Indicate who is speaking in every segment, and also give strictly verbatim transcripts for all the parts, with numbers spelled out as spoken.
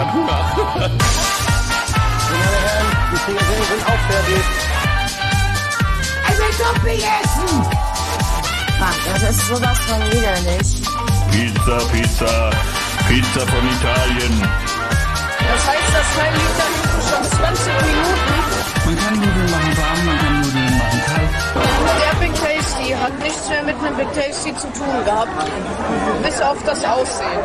Speaker 1: hab Hunger.
Speaker 2: Meine Herren, die Zigaretten sind auch fertig.
Speaker 3: Ich will Dumping essen!
Speaker 4: Ach, das ist sowas von widerlich.
Speaker 1: Pizza, Pizza, Pizza von Italien.
Speaker 5: Das heißt, das Teil liegt da hinten schon zwanzig Minuten.
Speaker 6: Man kann Nudeln machen warm, man kann Nudeln machen kalt.
Speaker 5: Der Big Tasty hat nichts mehr mit einem Big Tasty zu tun gehabt. Bis auf das Aussehen.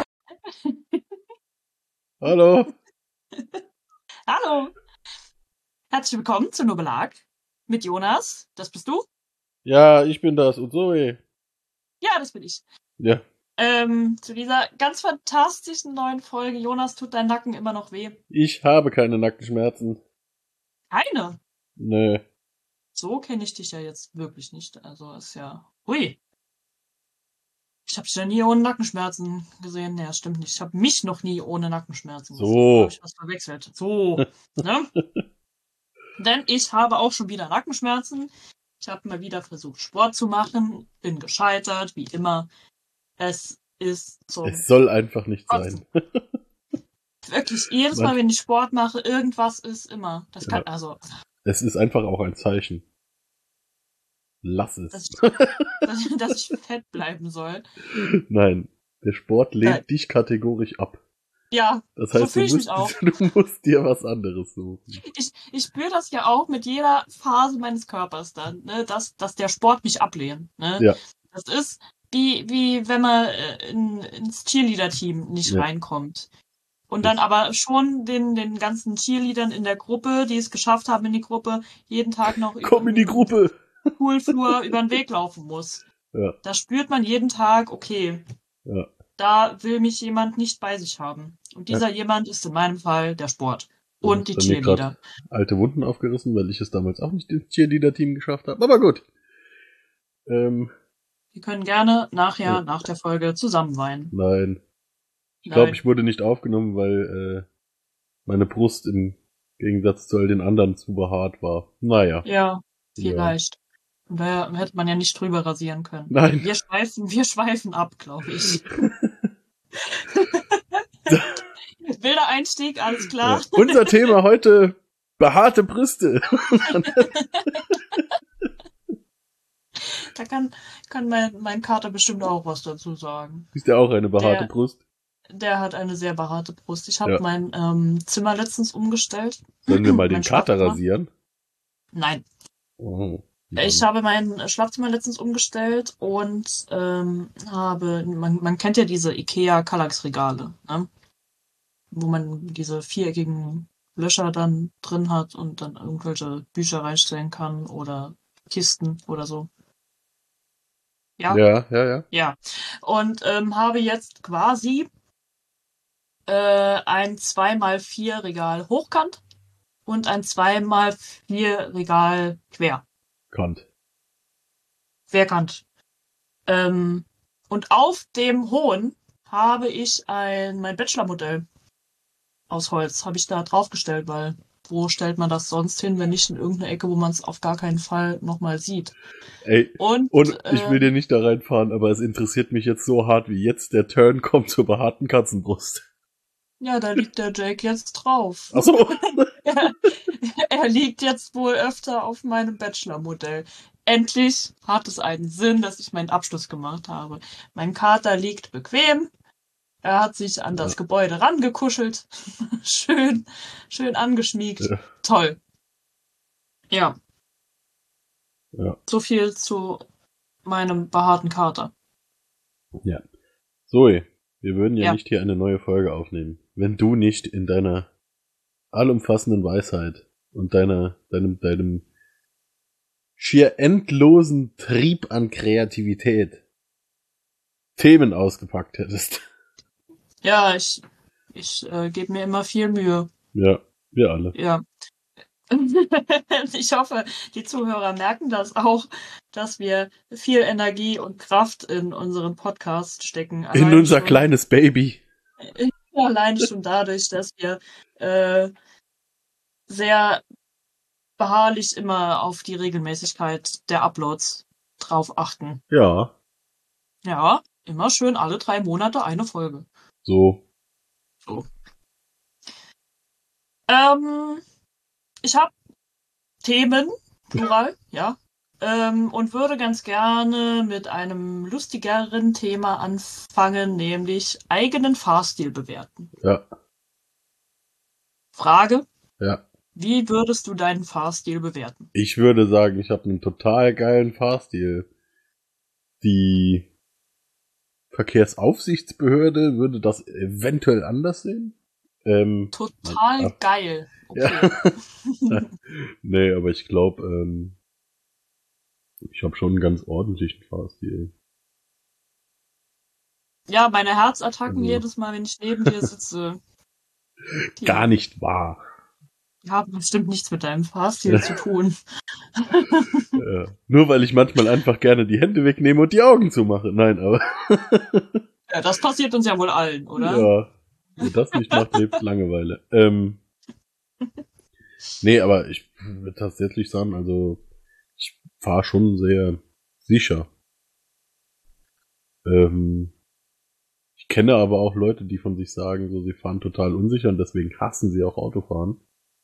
Speaker 7: Hallo.
Speaker 8: Hallo. Herzlich willkommen zu Nur Belag mit Jonas. Das bist du?
Speaker 7: Ja, ich bin das. Und Zoe.
Speaker 8: Ja, das bin ich.
Speaker 7: Ja.
Speaker 8: Ähm, zu dieser ganz fantastischen neuen Folge. Jonas, tut dein Nacken immer noch weh?
Speaker 7: Ich habe keine Nackenschmerzen.
Speaker 8: Keine?
Speaker 7: Nö.
Speaker 8: So kenne ich dich ja jetzt wirklich nicht. Also ist ja... Hui. Ich habe dich ja nie ohne Nackenschmerzen gesehen. Nee, das stimmt nicht. Ich habe mich noch nie ohne Nackenschmerzen gesehen.
Speaker 7: So.
Speaker 8: Da habe ich was verwechselt. So. Ne? Denn ich habe auch schon wieder Nackenschmerzen. Ich habe mal wieder versucht, Sport zu machen. Bin gescheitert, wie immer. Es ist so.
Speaker 7: Es soll einfach nicht sein.
Speaker 8: Wirklich, jedes Mal, wenn ich Sport mache, irgendwas ist immer. Das kann, ja. also.
Speaker 7: Es ist einfach auch ein Zeichen. Lass es.
Speaker 8: Dass ich, dass, dass ich fett bleiben soll.
Speaker 7: Nein, der Sport lehnt
Speaker 8: Nein.
Speaker 7: dich kategorisch ab.
Speaker 8: Ja,
Speaker 7: das heißt,
Speaker 8: so fühl
Speaker 7: du,
Speaker 8: ich
Speaker 7: musst,
Speaker 8: mich auch.
Speaker 7: du musst dir was anderes suchen.
Speaker 8: Ich, ich spüre das ja auch mit jeder Phase meines Körpers dann, ne, dass, dass der Sport mich ablehnt. Ne?
Speaker 7: Ja.
Speaker 8: Das ist wie, wie wenn man in, ins Cheerleader-Team nicht
Speaker 7: ja.
Speaker 8: reinkommt. Und dann aber schon den, den ganzen Cheerleadern in der Gruppe, die es geschafft haben in die Gruppe, jeden Tag noch
Speaker 7: Komm in die Gruppe!
Speaker 8: Poolflur über den Weg laufen muss.
Speaker 7: Ja.
Speaker 8: Da spürt man jeden Tag, okay,
Speaker 7: ja.
Speaker 8: da will mich jemand nicht bei sich haben. Und dieser ja. jemand ist in meinem Fall der Sport. Und die Cheerleader.
Speaker 7: Alte Wunden aufgerissen, weil ich es damals auch nicht ins Cheerleader-Team geschafft habe. Aber gut. Ähm,
Speaker 8: Wir können gerne nachher, ja. nach der Folge zusammen weinen.
Speaker 7: Nein. Ich glaube, ich wurde nicht aufgenommen, weil äh, meine Brust im Gegensatz zu all den anderen zu behaart war. Naja.
Speaker 8: Ja, vielleicht. Ja. Und da hätte man ja nicht drüber rasieren können.
Speaker 7: Nein.
Speaker 8: Wir schweifen, wir schweifen ab, glaube ich. Wilder Einstieg, alles klar.
Speaker 7: Ja. Unser Thema heute, behaarte Brüste.
Speaker 8: Da kann, kann mein, mein Kater bestimmt auch was dazu sagen.
Speaker 7: Ist der auch eine behaarte
Speaker 8: der,
Speaker 7: Brust?
Speaker 8: Der hat eine sehr behaarte Brust. Ich habe
Speaker 7: ja.
Speaker 8: mein ähm, Zimmer letztens umgestellt.
Speaker 7: Sollen wir mal den Kater rasieren?
Speaker 8: Nein.
Speaker 7: Oh.
Speaker 8: Ich habe mein Schlafzimmer letztens umgestellt und ähm, habe, man, man kennt ja diese Ikea Kallax-Regale, ne? Wo man diese viereckigen Löcher dann drin hat und dann irgendwelche Bücher reinstellen kann oder Kisten oder so. Ja,
Speaker 7: ja, ja. Ja,
Speaker 8: ja. Und ähm, habe jetzt quasi äh, ein zwei mal vier Regal hochkant und ein zwei mal vier Regal quer.
Speaker 7: Kant.
Speaker 8: Querkant. Ähm, und auf dem hohen habe ich ein mein Bachelor-Modell aus Holz. Habe ich da draufgestellt, weil wo stellt man das sonst hin, wenn nicht in irgendeine Ecke, wo man es auf gar keinen Fall nochmal sieht.
Speaker 7: Ey,
Speaker 8: und,
Speaker 7: und ich will
Speaker 8: äh,
Speaker 7: dir nicht da reinfahren, aber es interessiert mich jetzt so hart, wie jetzt der Turn kommt zur behaarten Katzenbrust.
Speaker 8: Ja, da liegt der Jake jetzt drauf.
Speaker 7: Ach so.
Speaker 8: er, er liegt jetzt wohl öfter auf meinem Bachelor-Modell. Endlich hat es einen Sinn, dass ich meinen Abschluss gemacht habe. Mein Kater liegt bequem. Er hat sich an das ja. Gebäude rangekuschelt. schön, schön angeschmiegt. Ja. Toll. Ja.
Speaker 7: ja.
Speaker 8: So viel zu meinem behaarten Kater.
Speaker 7: Ja. Zoe, wir würden ja,
Speaker 8: ja
Speaker 7: nicht hier eine neue Folge aufnehmen, wenn du nicht in deiner allumfassenden Weisheit und deiner, deinem, deinem schier endlosen Trieb an Kreativität Themen ausgepackt hättest.
Speaker 8: Ja, ich, ich äh, gebe mir immer viel Mühe.
Speaker 7: Ja, wir alle.
Speaker 8: Ja. Ich hoffe, die Zuhörer merken das auch, dass wir viel Energie und Kraft in unseren Podcast stecken.
Speaker 7: In unser schon, kleines Baby.
Speaker 8: Alleine schon dadurch, dass wir äh, sehr beharrlich immer auf die Regelmäßigkeit der Uploads drauf achten.
Speaker 7: Ja.
Speaker 8: Ja, immer schön alle drei Monate eine Folge.
Speaker 7: So.
Speaker 8: So. Ähm, ich habe Themen, plural, ja, ähm, und würde ganz gerne mit einem lustigeren Thema anfangen, nämlich eigenen Fahrstil bewerten.
Speaker 7: Ja.
Speaker 8: Frage,
Speaker 7: Ja.
Speaker 8: wie würdest du deinen Fahrstil bewerten?
Speaker 7: Ich würde sagen, ich habe einen total geilen Fahrstil. Die Verkehrsaufsichtsbehörde würde das eventuell anders sehen. Ähm,
Speaker 8: Total
Speaker 7: ab-
Speaker 8: geil. Okay.
Speaker 7: Ja. Nee, aber ich glaube, ähm, ich habe schon einen ganz ordentlichen Fahrstil.
Speaker 8: Ja, meine Herzattacken
Speaker 7: Also-
Speaker 8: jedes Mal, wenn ich neben dir sitze. Die
Speaker 7: Gar nicht wahr.
Speaker 8: haben bestimmt nichts mit deinem Fahrstil zu tun.
Speaker 7: Ja. Nur weil ich manchmal einfach gerne die Hände wegnehme und die Augen zumache. Nein, aber
Speaker 8: Ja, das passiert uns ja wohl allen, oder?
Speaker 7: ja, wer das nicht macht, lebt Langeweile. Ähm, nee, aber ich würde tatsächlich sagen, also ich fahre schon sehr sicher. Ähm, ich kenne aber auch Leute, die von sich sagen, so sie fahren total unsicher und deswegen hassen sie auch Autofahren.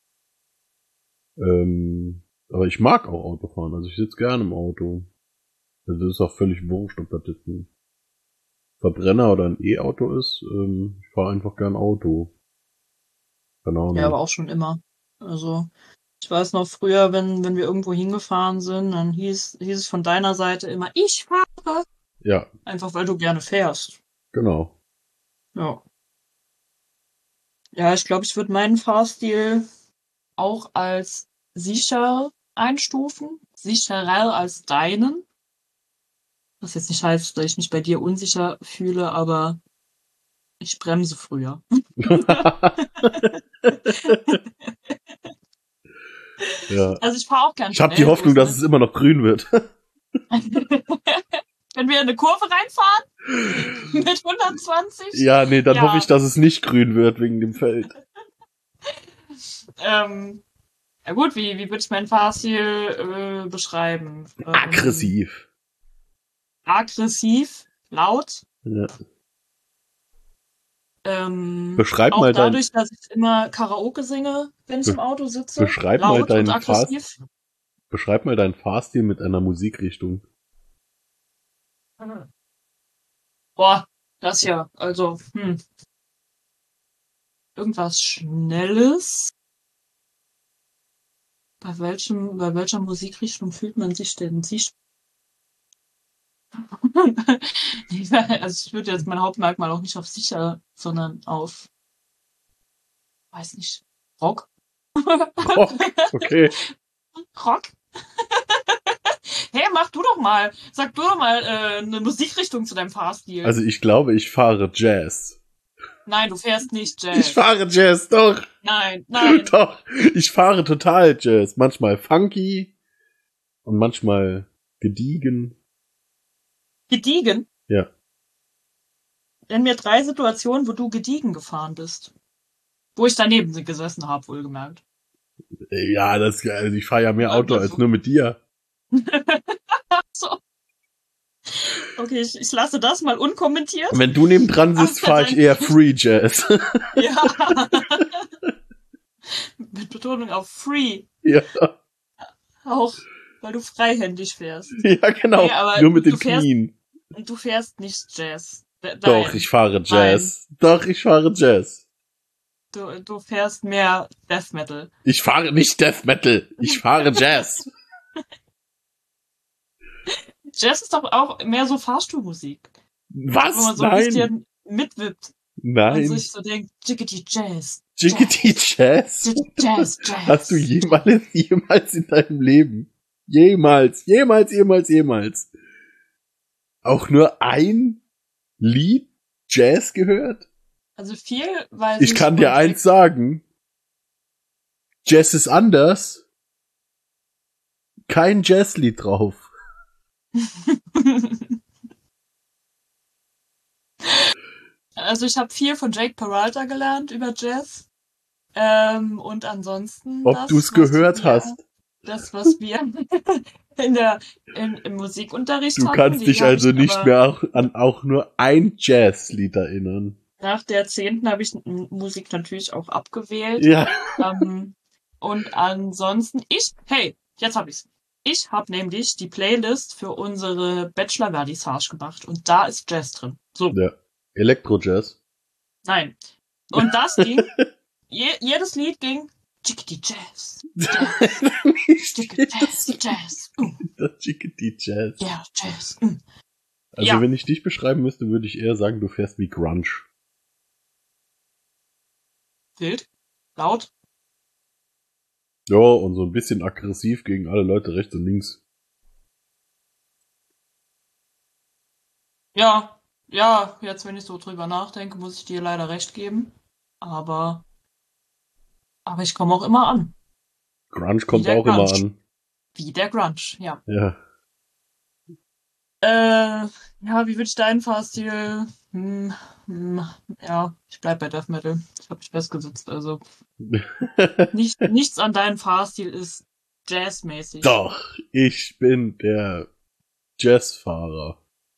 Speaker 7: Ähm, aber ich mag auch Autofahren, also ich sitze gerne im Auto. Also das ist auch völlig wurscht, ob das jetzt ein Verbrenner oder ein E-Auto ist. Ähm, ich fahre einfach gern Auto. Keine Ahnung.
Speaker 8: Ja, aber auch schon immer. Also, ich weiß noch früher, wenn, wenn wir irgendwo hingefahren sind, dann hieß, hieß es von deiner Seite immer, ich fahre.
Speaker 7: Ja,
Speaker 8: Einfach weil du gerne fährst.
Speaker 7: genau.
Speaker 8: Ja. Ja, ich glaube, ich würde meinen Fahrstil auch als sicher einstufen. Sicherer als deinen. Was jetzt nicht heißt, dass ich mich bei dir unsicher fühle, aber ich bremse früher.
Speaker 7: Ja.
Speaker 8: Also ich fahre auch gern
Speaker 7: Ich habe die
Speaker 8: schnell,
Speaker 7: Hoffnung,
Speaker 8: so
Speaker 7: dass
Speaker 8: ist
Speaker 7: es immer noch grün wird.
Speaker 8: Wenn wir in eine Kurve reinfahren mit hundertzwanzig.
Speaker 7: Ja, nee, dann
Speaker 8: Ja.
Speaker 7: hoffe ich, dass es nicht grün wird wegen dem Feld.
Speaker 8: Ähm, ja gut, wie, wie würde ich meinen Fahrstil äh, beschreiben? Ähm,
Speaker 7: Aggressiv.
Speaker 8: Aggressiv, laut.
Speaker 7: Ja.
Speaker 8: Ähm,
Speaker 7: Beschreib
Speaker 8: auch
Speaker 7: mal dein-
Speaker 8: dadurch, dass ich immer Karaoke singe, wenn ich
Speaker 7: Be-
Speaker 8: im Auto sitze.
Speaker 7: beschreib
Speaker 8: laut
Speaker 7: mal deinen
Speaker 8: und aggressiv.
Speaker 7: Beschreib mal deinen Fahrstil mit einer Musikrichtung.
Speaker 8: Boah, das ja, also, hm. Irgendwas Schnelles. Bei welchem, bei welcher Musikrichtung fühlt man sich denn sicher? Also ich würde jetzt mein Hauptmerkmal auch nicht auf sicher, sondern auf, weiß nicht, Rock.
Speaker 7: Oh, okay.
Speaker 8: Rock? Hey, mach du doch mal. Sag du doch mal äh, eine Musikrichtung zu deinem Fahrstil.
Speaker 7: Also ich glaube, ich fahre Jazz.
Speaker 8: Nein, du fährst nicht Jazz.
Speaker 7: Ich fahre Jazz, doch.
Speaker 8: Nein, nein.
Speaker 7: Doch. Ich fahre total Jazz. Manchmal funky und manchmal gediegen.
Speaker 8: Gediegen?
Speaker 7: Ja.
Speaker 8: Nenn mir drei Situationen, wo du gediegen gefahren bist. Wo ich daneben gesessen habe, wohlgemerkt.
Speaker 7: Ja, das, also ich fahre ja mehr Auto als nur mit dir.
Speaker 8: So. Okay, ich, ich lasse das mal unkommentiert.
Speaker 7: Wenn du nebendran sitzt,
Speaker 8: Ach,
Speaker 7: fahre ich
Speaker 8: dein-
Speaker 7: eher Free Jazz.
Speaker 8: Ja. Mit Betonung auf free.
Speaker 7: Ja,
Speaker 8: Auch, weil du freihändig fährst.
Speaker 7: ja, genau.
Speaker 8: Nee, aber
Speaker 7: nur mit
Speaker 8: du
Speaker 7: den
Speaker 8: fährst-
Speaker 7: Knien.
Speaker 8: Und du fährst nicht Jazz. De-
Speaker 7: Doch,
Speaker 8: nein.
Speaker 7: ich fahre Jazz. Doch, ich fahre Jazz.
Speaker 8: Du, du fährst mehr Death Metal.
Speaker 7: Ich fahre nicht Death Metal. Ich fahre Jazz.
Speaker 8: Jazz ist doch auch mehr so Fahrstuhlmusik.
Speaker 7: Was?
Speaker 8: Wo man so ein
Speaker 7: Nein.
Speaker 8: bisschen mitwippt und
Speaker 7: Nein.
Speaker 8: sich so denkt, Jiggity Jazz.
Speaker 7: Jiggity Jazz.
Speaker 8: Jazz, Jazz.
Speaker 7: Hast du jemals, jemals in deinem Leben, jemals, jemals, jemals, jemals, auch nur ein Lied Jazz gehört?
Speaker 8: Also viel, weil
Speaker 7: Ich kann dir eins sagen. Jazz ist anders. Kein Jazzlied drauf.
Speaker 8: Also ich habe viel von Jake Peralta gelernt über Jazz. Ähm, und ansonsten.
Speaker 7: Ob
Speaker 8: das,
Speaker 7: du's
Speaker 8: was
Speaker 7: gehört
Speaker 8: wir,
Speaker 7: hast.
Speaker 8: Das, was wir in der, in, im Musikunterricht
Speaker 7: Du
Speaker 8: hatten.
Speaker 7: kannst
Speaker 8: die
Speaker 7: dich
Speaker 8: hab
Speaker 7: also
Speaker 8: ich
Speaker 7: nicht
Speaker 8: aber-
Speaker 7: mehr auch, an auch nur ein Jazzlied erinnern.
Speaker 8: nach der zehnten habe ich M- Musik natürlich auch abgewählt.
Speaker 7: Ja.
Speaker 8: Ähm, und ansonsten, ich, hey, jetzt hab ich's. Ich habe nämlich die Playlist für unsere Bachelor-Vernissage gemacht und da ist Jazz drin. So,
Speaker 7: Ja. Elektro-Jazz.
Speaker 8: nein. Und das ging, je, jedes Lied ging Chickity Jazz, Jazz, Chickity Jazz, Jazz, uh,
Speaker 7: Das Chickity Jazz.
Speaker 8: yeah, Jazz. Mm.
Speaker 7: Also
Speaker 8: Ja.
Speaker 7: wenn ich dich beschreiben müsste, würde ich eher sagen, du fährst wie Grunge.
Speaker 8: Wild, laut.
Speaker 7: Ja, und so ein bisschen aggressiv gegen alle Leute rechts und links.
Speaker 8: Ja, ja, jetzt wenn ich so drüber nachdenke, muss ich dir leider recht geben. Aber, aber ich komme auch immer an.
Speaker 7: Grunge kommt
Speaker 8: der
Speaker 7: auch immer
Speaker 8: Grunge.
Speaker 7: an.
Speaker 8: Wie der Grunge, ja.
Speaker 7: Ja.
Speaker 8: Äh, ja, wie würde ich deinen Fahrstil? Hm, hm, ja, ich bleib bei Death Metal. Ich habe mich festgesetzt, also nicht, nichts an deinem Fahrstil ist jazzmäßig.
Speaker 7: Doch, ich bin der Jazzfahrer.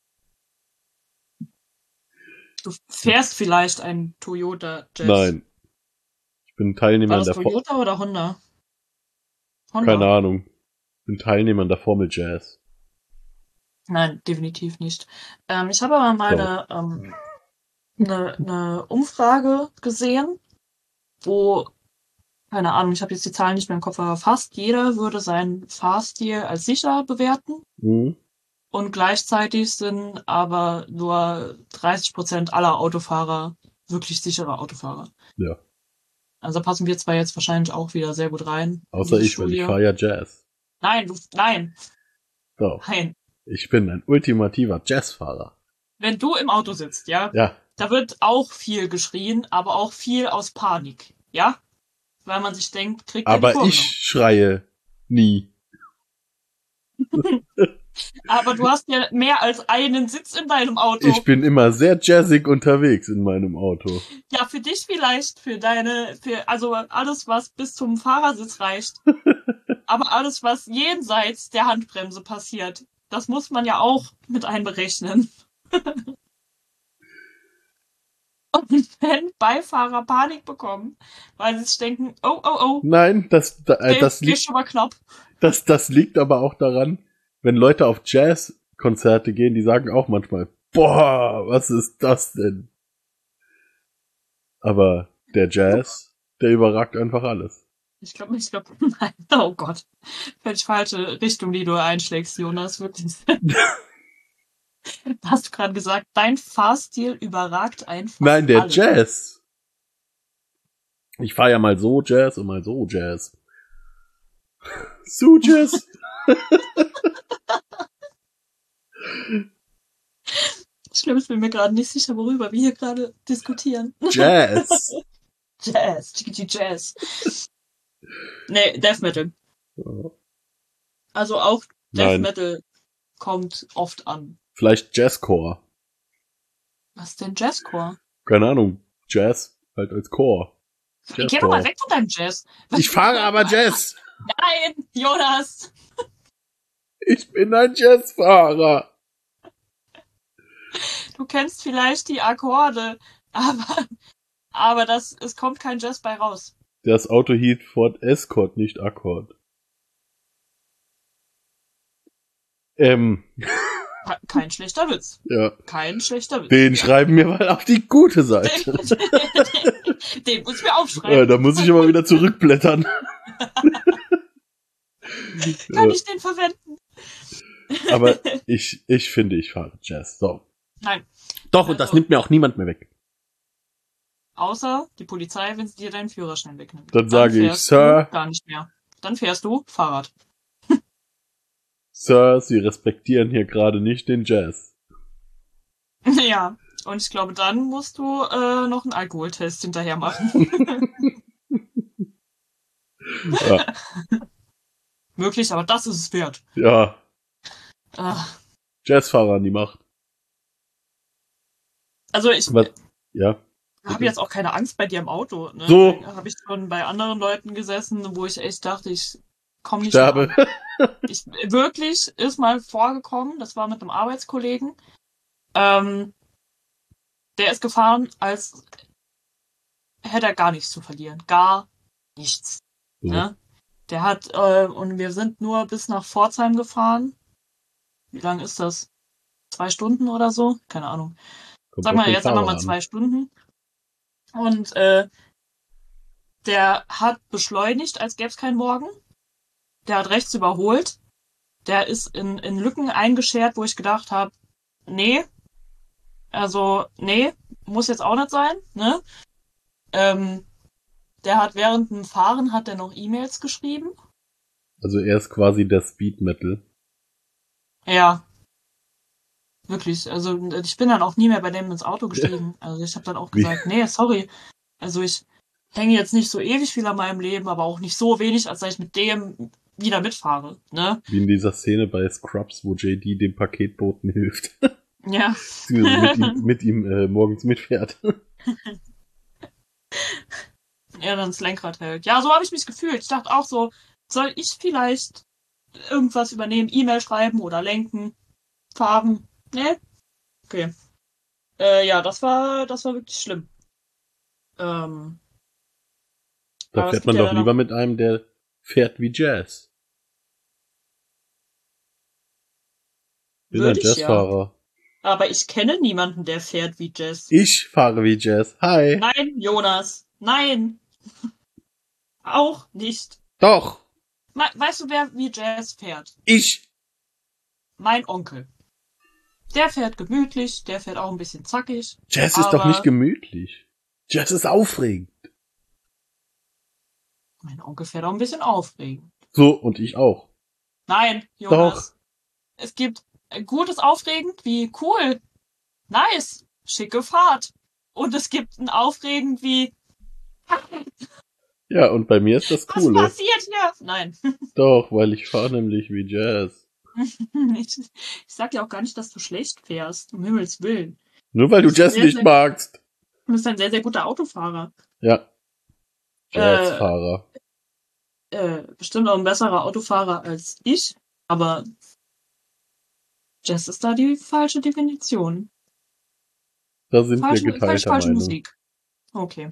Speaker 8: Du fährst vielleicht ein Toyota Jazz.
Speaker 7: Nein. Ich bin Teilnehmer
Speaker 8: War
Speaker 7: an
Speaker 8: das
Speaker 7: der Formel.
Speaker 8: Toyota oder Honda? Honda.
Speaker 7: Keine Ahnung. Ich bin Teilnehmer an der Formel Jazz.
Speaker 8: Nein, definitiv nicht. Ähm, ich habe aber mal
Speaker 7: Doch.
Speaker 8: eine, ähm, eine, eine Umfrage gesehen, wo, keine Ahnung, ich habe jetzt die Zahlen nicht mehr im Kopf, aber fast jeder würde seinen Fahrstil als sicher bewerten
Speaker 7: Hm?
Speaker 8: und gleichzeitig sind aber nur dreißig Prozent aller Autofahrer wirklich sichere Autofahrer.
Speaker 7: Ja.
Speaker 8: Also passen wir zwar jetzt wahrscheinlich auch wieder sehr gut rein. in
Speaker 7: Außer
Speaker 8: diese
Speaker 7: ich, weil ich
Speaker 8: Studie.
Speaker 7: fahre ja Jazz.
Speaker 8: Nein, du, nein,
Speaker 7: Doch.
Speaker 8: nein.
Speaker 7: Ich bin ein ultimativer Jazzfahrer.
Speaker 8: Wenn du im Auto sitzt, ja,
Speaker 7: Ja.
Speaker 8: da wird auch viel geschrien, aber auch viel aus Panik, ja? Weil man sich denkt, kriegt er die
Speaker 7: Aber
Speaker 8: Kurve
Speaker 7: ich schreie nie.
Speaker 8: noch. Aber du hast ja mehr als einen Sitz in deinem Auto.
Speaker 7: Ich bin immer sehr jazzig unterwegs in meinem Auto.
Speaker 8: Ja, für dich vielleicht, für deine, für, also alles, was bis zum Fahrersitz reicht. Aber alles, was jenseits der Handbremse passiert, das muss man ja auch mit einberechnen. Und wenn Beifahrer Panik bekommen, weil sie sich denken, oh, oh, oh,
Speaker 7: Nein, das, da, äh,
Speaker 8: der
Speaker 7: das,
Speaker 8: geht
Speaker 7: liegt,
Speaker 8: schon mal knapp.
Speaker 7: das, das liegt aber auch daran, wenn Leute auf Jazzkonzerte gehen, die sagen auch manchmal, boah, was ist das denn? Aber der Jazz, der überragt einfach alles.
Speaker 8: Ich glaube, ich glaube, nein, oh Gott. Völlig falsche Richtung, die du einschlägst, Jonas, wirklich. Hast du gerade gesagt, dein Fahrstil überragt einfach
Speaker 7: Nein, der
Speaker 8: alles.
Speaker 7: Jazz. Ich fahre ja mal so Jazz und mal so Jazz. So Jazz.
Speaker 8: Ich glaube, ich bin mir gerade nicht sicher, worüber wir hier gerade diskutieren.
Speaker 7: Jazz.
Speaker 8: Jazz, Chickity Jazz. Nee, Death Metal. Also auch Death
Speaker 7: Nein.
Speaker 8: Metal kommt oft an.
Speaker 7: Vielleicht Jazzcore.
Speaker 8: Was ist denn Jazzcore?
Speaker 7: Keine Ahnung. Jazz halt als Core.
Speaker 8: Geh doch mal weg von deinem Jazz. Was-
Speaker 7: Ich fahre aber Jazz.
Speaker 8: Nein, Jonas.
Speaker 7: Ich bin ein Jazzfahrer.
Speaker 8: Du kennst vielleicht die Akkorde, aber, aber das, es kommt kein Jazz bei raus.
Speaker 7: Das Auto hieß Ford Escort, nicht Accord. Ähm,
Speaker 8: Ke- Kein schlechter Witz.
Speaker 7: ja.
Speaker 8: Kein schlechter Witz.
Speaker 7: Den schreiben wir mal auf die gute Seite.
Speaker 8: Den, den muss ich mir
Speaker 7: Äh,
Speaker 8: aufschreiben.
Speaker 7: da muss ich immer wieder zurückblättern.
Speaker 8: Kann
Speaker 7: äh,
Speaker 8: ich den verwenden?
Speaker 7: aber ich, ich finde, ich fahre Jazz. So.
Speaker 8: Nein.
Speaker 7: Doch, und das
Speaker 8: Also-
Speaker 7: nimmt mir auch niemand mehr weg.
Speaker 8: Außer die Polizei, wenn sie dir deinen Führerschein wegnimmt.
Speaker 7: Dann sage ich,
Speaker 8: fährst
Speaker 7: Sir.
Speaker 8: du gar nicht mehr. Dann fährst du Fahrrad.
Speaker 7: Sir, Sie respektieren hier gerade nicht den Jazz.
Speaker 8: Ja. Und ich glaube, dann musst du äh, noch einen Alkoholtest hinterher machen.
Speaker 7: Ja,
Speaker 8: Möglich, aber das ist es wert.
Speaker 7: ja.
Speaker 8: Ah.
Speaker 7: Jazzfahrer an die Macht.
Speaker 8: Also ich
Speaker 7: Was? Ja.
Speaker 8: habe jetzt auch keine Angst bei dir im Auto. Ne?
Speaker 7: So.
Speaker 8: Habe ich schon bei anderen Leuten gesessen, wo ich echt dachte, ich komme nicht
Speaker 7: Sterbe.
Speaker 8: mehr an. Ich, wirklich ist mal vorgekommen, das war mit einem Arbeitskollegen. Ähm, der ist gefahren, als hätte er gar nichts zu verlieren. Gar nichts.
Speaker 7: So.
Speaker 8: Ne? Der hat, äh, und wir sind nur bis nach Pforzheim gefahren. Wie lang ist das? Zwei Stunden oder so? Keine Ahnung.
Speaker 7: Kommt
Speaker 8: Sag
Speaker 7: auf
Speaker 8: mal
Speaker 7: den
Speaker 8: jetzt einfach
Speaker 7: Fahrer
Speaker 8: mal
Speaker 7: an.
Speaker 8: zwei Stunden. Und äh, der hat beschleunigt, als gäbe es keinen Morgen. Der hat rechts überholt. Der ist in, in Lücken eingeschert, wo ich gedacht habe, nee, also nee, muss jetzt auch nicht sein. Ne? Ähm, der hat während dem Fahren hat er noch E-Mails geschrieben.
Speaker 7: Also er ist quasi der Speed Metal.
Speaker 8: Ja. Wirklich. Also ich bin dann auch nie mehr bei dem ins Auto gestiegen. Also ich habe dann auch
Speaker 7: Wie?
Speaker 8: gesagt, nee, sorry. Also ich hänge jetzt nicht so ewig viel an meinem Leben, aber auch nicht so wenig, als dass ich mit dem wieder mitfahre. Ne?
Speaker 7: Wie in dieser Szene bei Scrubs, wo J D dem Paketboten hilft.
Speaker 8: Ja.
Speaker 7: Beziehungsweise mit ihm, mit ihm äh, morgens mitfährt.
Speaker 8: Er dann das Lenkrad hält. Ja, so habe ich mich gefühlt. Ich dachte auch so, soll ich vielleicht irgendwas übernehmen, E-Mail schreiben oder lenken, fahren? Nee? Okay. Äh, ja, das war, das war wirklich schlimm. Ähm,
Speaker 7: Da
Speaker 8: aber es
Speaker 7: fährt
Speaker 8: gibt
Speaker 7: man
Speaker 8: ja
Speaker 7: doch
Speaker 8: dann
Speaker 7: lieber mit einem, der fährt wie Jazz. Bin ein
Speaker 8: Würde ich ja.
Speaker 7: Jazzfahrer.
Speaker 8: Aber ich kenne niemanden, der fährt wie Jazz.
Speaker 7: Ich fahre wie Jazz. Hi.
Speaker 8: Nein, Jonas. Nein. Auch nicht.
Speaker 7: Doch.
Speaker 8: Me- Weißt du, wer wie Jazz fährt?
Speaker 7: Ich.
Speaker 8: Mein Onkel. Der fährt gemütlich, der fährt auch ein bisschen zackig.
Speaker 7: Jazz ist
Speaker 8: aber
Speaker 7: doch nicht gemütlich. Jazz ist aufregend.
Speaker 8: Mein Onkel fährt auch ein bisschen aufregend.
Speaker 7: So, und ich auch.
Speaker 8: Nein, Jonas. Es gibt ein gutes Aufregend wie cool, nice, schicke Fahrt. Und es gibt ein Aufregend wie
Speaker 7: Ja, und bei mir ist das
Speaker 8: was
Speaker 7: Coole.
Speaker 8: passiert hier? Nein.
Speaker 7: Doch, weil ich fahre nämlich wie Jazz.
Speaker 8: ich, ich sag ja auch gar nicht, dass du schlecht fährst, um Himmels Willen.
Speaker 7: Nur weil du
Speaker 8: Das ist
Speaker 7: Jazz
Speaker 8: sehr,
Speaker 7: nicht
Speaker 8: sehr-
Speaker 7: magst.
Speaker 8: Du bist ein sehr, sehr guter Autofahrer.
Speaker 7: Ja. Jazzfahrer.
Speaker 8: Äh, bestimmt auch ein besserer Autofahrer als ich, aber Jazz ist da die falsche Definition.
Speaker 7: Da sind
Speaker 8: Falsche,
Speaker 7: wir
Speaker 8: falsch,
Speaker 7: geteilter
Speaker 8: falsche
Speaker 7: Meinung.
Speaker 8: Musik. Okay.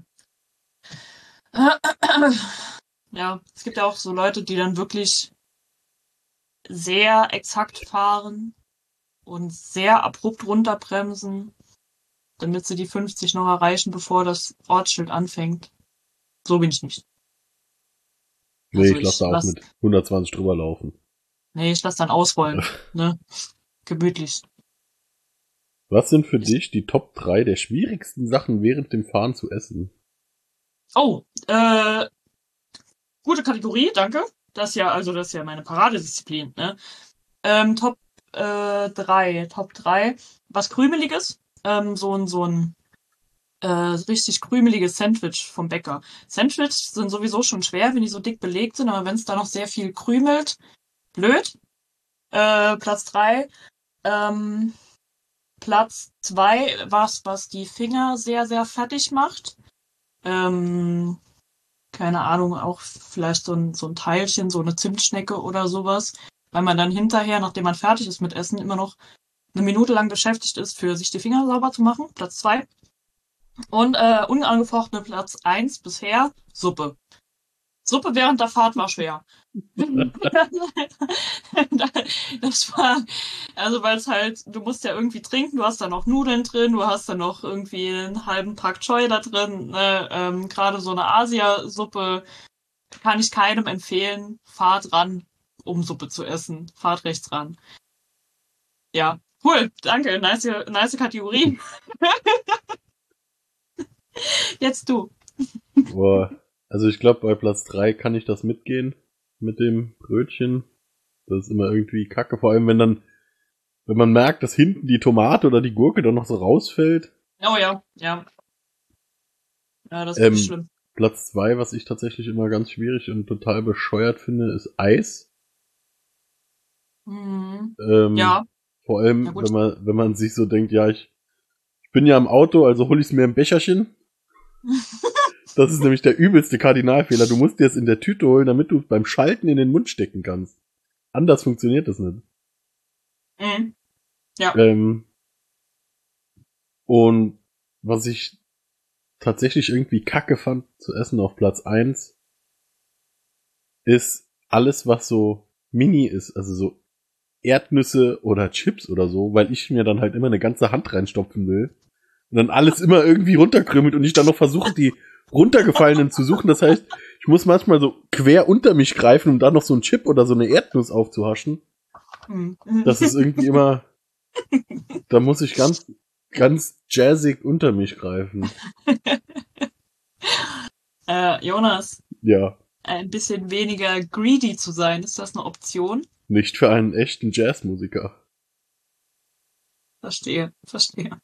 Speaker 8: Ja, es gibt ja auch so Leute, die dann wirklich sehr exakt fahren und sehr abrupt runterbremsen, damit sie die fünfzig noch erreichen, bevor das Ortsschild anfängt. So bin ich nicht.
Speaker 7: Nee,
Speaker 8: Also
Speaker 7: ich lasse
Speaker 8: ich
Speaker 7: da auch
Speaker 8: lass-
Speaker 7: mit hundertzwanzig drüber laufen.
Speaker 8: Nee, ich lass dann ausrollen, ne? Gemütlich.
Speaker 7: Was sind für dich die Top drei der schwierigsten Sachen während dem Fahren zu essen?
Speaker 8: Oh, äh, gute Kategorie, danke. Das ist ja, also das ist ja meine Paradedisziplin, ne? Ähm, Top äh, drei, Top drei. Was Krümeliges, ähm, so ein, so ein äh, richtig krümeliges Sandwich vom Bäcker. Sandwiches sind sowieso schon schwer, wenn die so dick belegt sind, aber wenn es da noch sehr viel krümelt, blöd. Äh, Platz drei. Ähm, Platz zwei, was, was die Finger sehr, sehr fertig macht. Ähm, keine Ahnung, auch vielleicht so ein, so ein Teilchen, so eine Zimtschnecke oder sowas, weil man dann hinterher, nachdem man fertig ist mit Essen, immer noch eine Minute lang beschäftigt ist, für sich die Finger sauber zu machen. Platz zwei. Und äh, unangefochtene Platz eins bisher, Suppe. Suppe während der Fahrt war schwer. Das war, also weil es halt, du musst ja irgendwie trinken, du hast da noch Nudeln drin, du hast da noch irgendwie einen halben Pack Choi da drin, ne? ähm, gerade so eine Asiasuppe kann ich keinem empfehlen, fahrt ran, um Suppe zu essen, fahrt rechts ran. Ja, cool, danke, nice, nice Kategorie. Jetzt du.
Speaker 7: Boah. Also ich glaube, bei Platz drei kann ich das mitgehen mit dem Brötchen. Das ist immer irgendwie kacke, vor allem wenn dann, wenn man merkt, dass hinten die Tomate oder die Gurke dann noch so rausfällt.
Speaker 8: Oh ja, ja. Ja, das ist
Speaker 7: Ähm,
Speaker 8: wirklich schlimm.
Speaker 7: Platz zwei, was ich tatsächlich immer ganz schwierig und total bescheuert finde, ist Eis.
Speaker 8: Mhm.
Speaker 7: Ähm,
Speaker 8: Ja.
Speaker 7: Vor allem,
Speaker 8: Ja, gut.
Speaker 7: wenn man, wenn man sich so denkt, ja, ich, ich bin ja im Auto, also hol ich es mir im Becherchen. Das ist nämlich der übelste Kardinalfehler. Du musst dir es in der Tüte holen, damit du es beim Schalten in den Mund stecken kannst. Anders funktioniert das nicht.
Speaker 8: Mhm. Ja.
Speaker 7: Ähm, und was ich tatsächlich irgendwie kacke fand zu essen auf Platz eins, ist alles, was so mini ist, also so Erdnüsse oder Chips oder so, weil ich mir dann halt immer eine ganze Hand reinstopfen will und dann alles immer irgendwie runterkrümelt und ich dann noch versuche, die runtergefallenen zu suchen. Das heißt, ich muss manchmal so quer unter mich greifen, um da noch so einen Chip oder so eine Erdnuss aufzuhaschen. Das ist irgendwie immer, da muss ich ganz, ganz jazzig unter mich greifen.
Speaker 8: äh, Jonas,
Speaker 7: Ja,
Speaker 8: ein bisschen weniger greedy zu sein, ist das eine Option?
Speaker 7: nicht für einen echten Jazzmusiker.
Speaker 8: Verstehe, verstehe.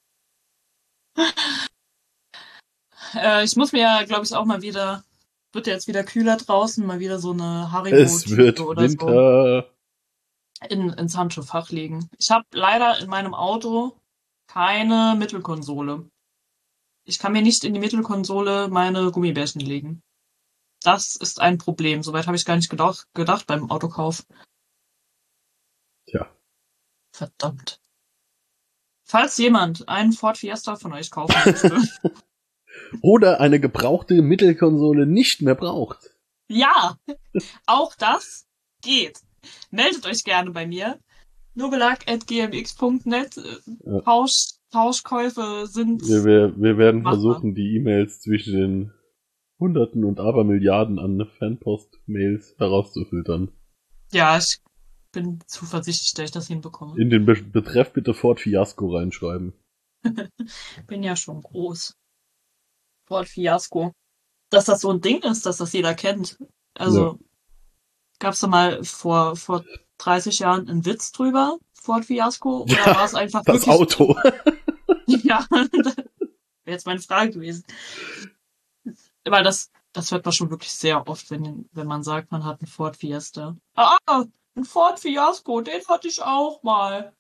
Speaker 8: äh, ich muss mir ja, glaube ich, auch mal wieder, wird ja jetzt wieder kühler draußen, mal wieder so eine Haribo
Speaker 7: Es wird
Speaker 8: oder
Speaker 7: Winter.
Speaker 8: so in, ins Handschuhfach legen. Ich habe leider in meinem Auto keine Mittelkonsole. Ich kann mir nicht in die Mittelkonsole meine Gummibärchen legen. Das ist ein Problem. Soweit habe ich gar nicht gedacht, gedacht beim Autokauf.
Speaker 7: Tja.
Speaker 8: Verdammt. Falls jemand einen Ford Fiesta von euch kaufen möchte.
Speaker 7: Oder eine gebrauchte Mittelkonsole nicht mehr braucht.
Speaker 8: Ja, auch das geht. Meldet euch gerne bei mir. nubelag at g m x punkt net.
Speaker 7: Ja.
Speaker 8: Tausch, Tauschkäufe sind...
Speaker 7: Wir, wir, wir werden
Speaker 8: machbar.
Speaker 7: versuchen, die E-Mails zwischen den Hunderten und Abermilliarden an Fanpost-Mails herauszufiltern.
Speaker 8: Ja, ich bin zuversichtlich, dass ich das hinbekomme.
Speaker 7: In den Be- Betreff bitte Ford Fiasco reinschreiben.
Speaker 8: Bin ja schon groß. Ford Fiasco. Dass das so ein Ding ist, dass das jeder kennt. Also,
Speaker 7: Ja.
Speaker 8: gab's da mal vor, vor dreißig Jahren einen Witz drüber? Ford Fiasco? Oder
Speaker 7: Ja,
Speaker 8: war es einfach
Speaker 7: Das
Speaker 8: wirklich...
Speaker 7: Auto.
Speaker 8: Ja, wäre jetzt meine Frage gewesen. Weil das, das hört man schon wirklich sehr oft, wenn, wenn man sagt, man hat einen Ford Fiesta. Ah, ein Ford Fiasco, den hatte ich auch mal.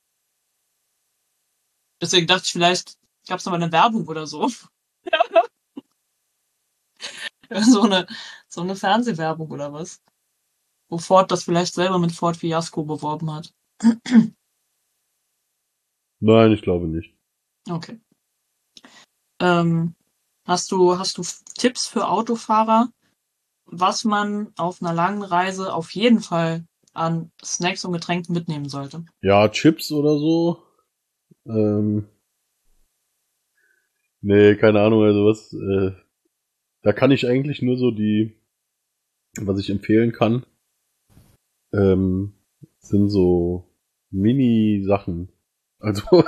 Speaker 8: Deswegen dachte ich, vielleicht gab es noch mal eine Werbung oder so. so eine, so eine Fernsehwerbung oder was. Wo Ford das vielleicht selber mit Ford Fiasco beworben hat.
Speaker 7: Nein, ich glaube nicht.
Speaker 8: Okay. Ähm, hast du, hast du Tipps für Autofahrer, was man auf einer langen Reise auf jeden Fall an Snacks und Getränken mitnehmen sollte?
Speaker 7: Ja, Chips oder so. Ähm, nee, keine Ahnung, also was, äh, da kann ich eigentlich nur so die, was ich empfehlen kann, ähm, sind so Mini-Sachen. Also,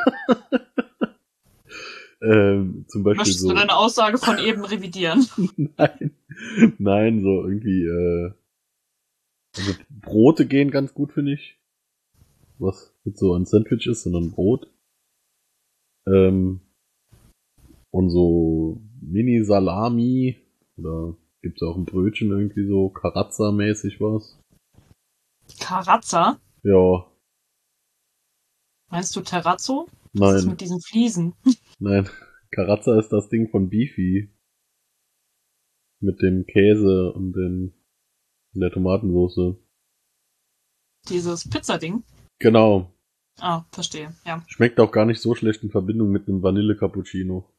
Speaker 7: ähm, zum Beispiel
Speaker 8: Möchtest
Speaker 7: so.
Speaker 8: du deine Aussage von eben revidieren?
Speaker 7: Nein, nein, so irgendwie, äh, also Brote gehen ganz gut, finde ich. Was mit so ein Sandwich ist, sondern Brot. Ähm, und so Mini-Salami, oder gibt's auch ein Brötchen irgendwie so, Carazza-mäßig was.
Speaker 8: Carazza?
Speaker 7: Ja,
Speaker 8: Meinst du Terrazzo? Was ist
Speaker 7: nein,
Speaker 8: mit diesen Fliesen?
Speaker 7: nein. Carazza ist das Ding von Beefy. Mit dem Käse und den, der Tomatensauce.
Speaker 8: Dieses Pizzading?
Speaker 7: Genau.
Speaker 8: Ah, verstehe, ja.
Speaker 7: Schmeckt auch gar nicht so schlecht in Verbindung mit einem Vanille-Cappuccino.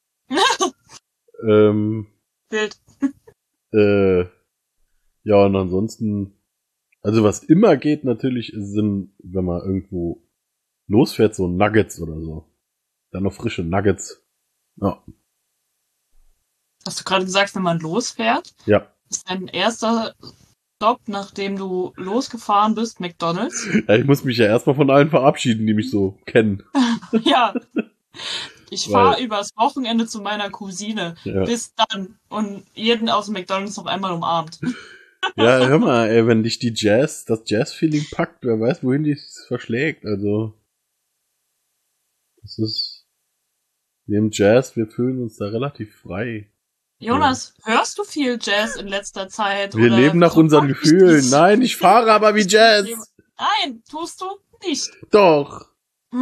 Speaker 7: ähm,
Speaker 8: Wild.
Speaker 7: äh, ja, und ansonsten, also was immer geht natürlich, sind, wenn man irgendwo losfährt, so Nuggets oder so. Dann noch frische Nuggets. Ja.
Speaker 8: Hast du gerade gesagt, wenn man losfährt?
Speaker 7: Ja.
Speaker 8: Ist dein erster Stopp, nachdem du losgefahren bist, McDonald's?
Speaker 7: Ja, ich muss mich ja erstmal von allen verabschieden, die mich so kennen.
Speaker 8: Ja. Ich
Speaker 7: Weil-
Speaker 8: fahre übers Wochenende zu meiner Cousine.
Speaker 7: Ja.
Speaker 8: Bis dann. Und jeden aus dem McDonald's noch einmal umarmt.
Speaker 7: Ja, hör mal, ey, wenn dich die Jazz, das Jazz-Feeling packt, wer weiß, wohin dich verschlägt, also. Das ist, wir im Jazz, wir fühlen uns da relativ frei.
Speaker 8: Jonas, hörst du viel Jazz in letzter Zeit?
Speaker 7: Wir
Speaker 8: oder
Speaker 7: leben nach
Speaker 8: so
Speaker 7: unseren
Speaker 8: frag ich
Speaker 7: Gefühlen.
Speaker 8: dich.
Speaker 7: Nein, ich fahre aber wie Jazz.
Speaker 8: Nein, tust du nicht.
Speaker 7: Doch.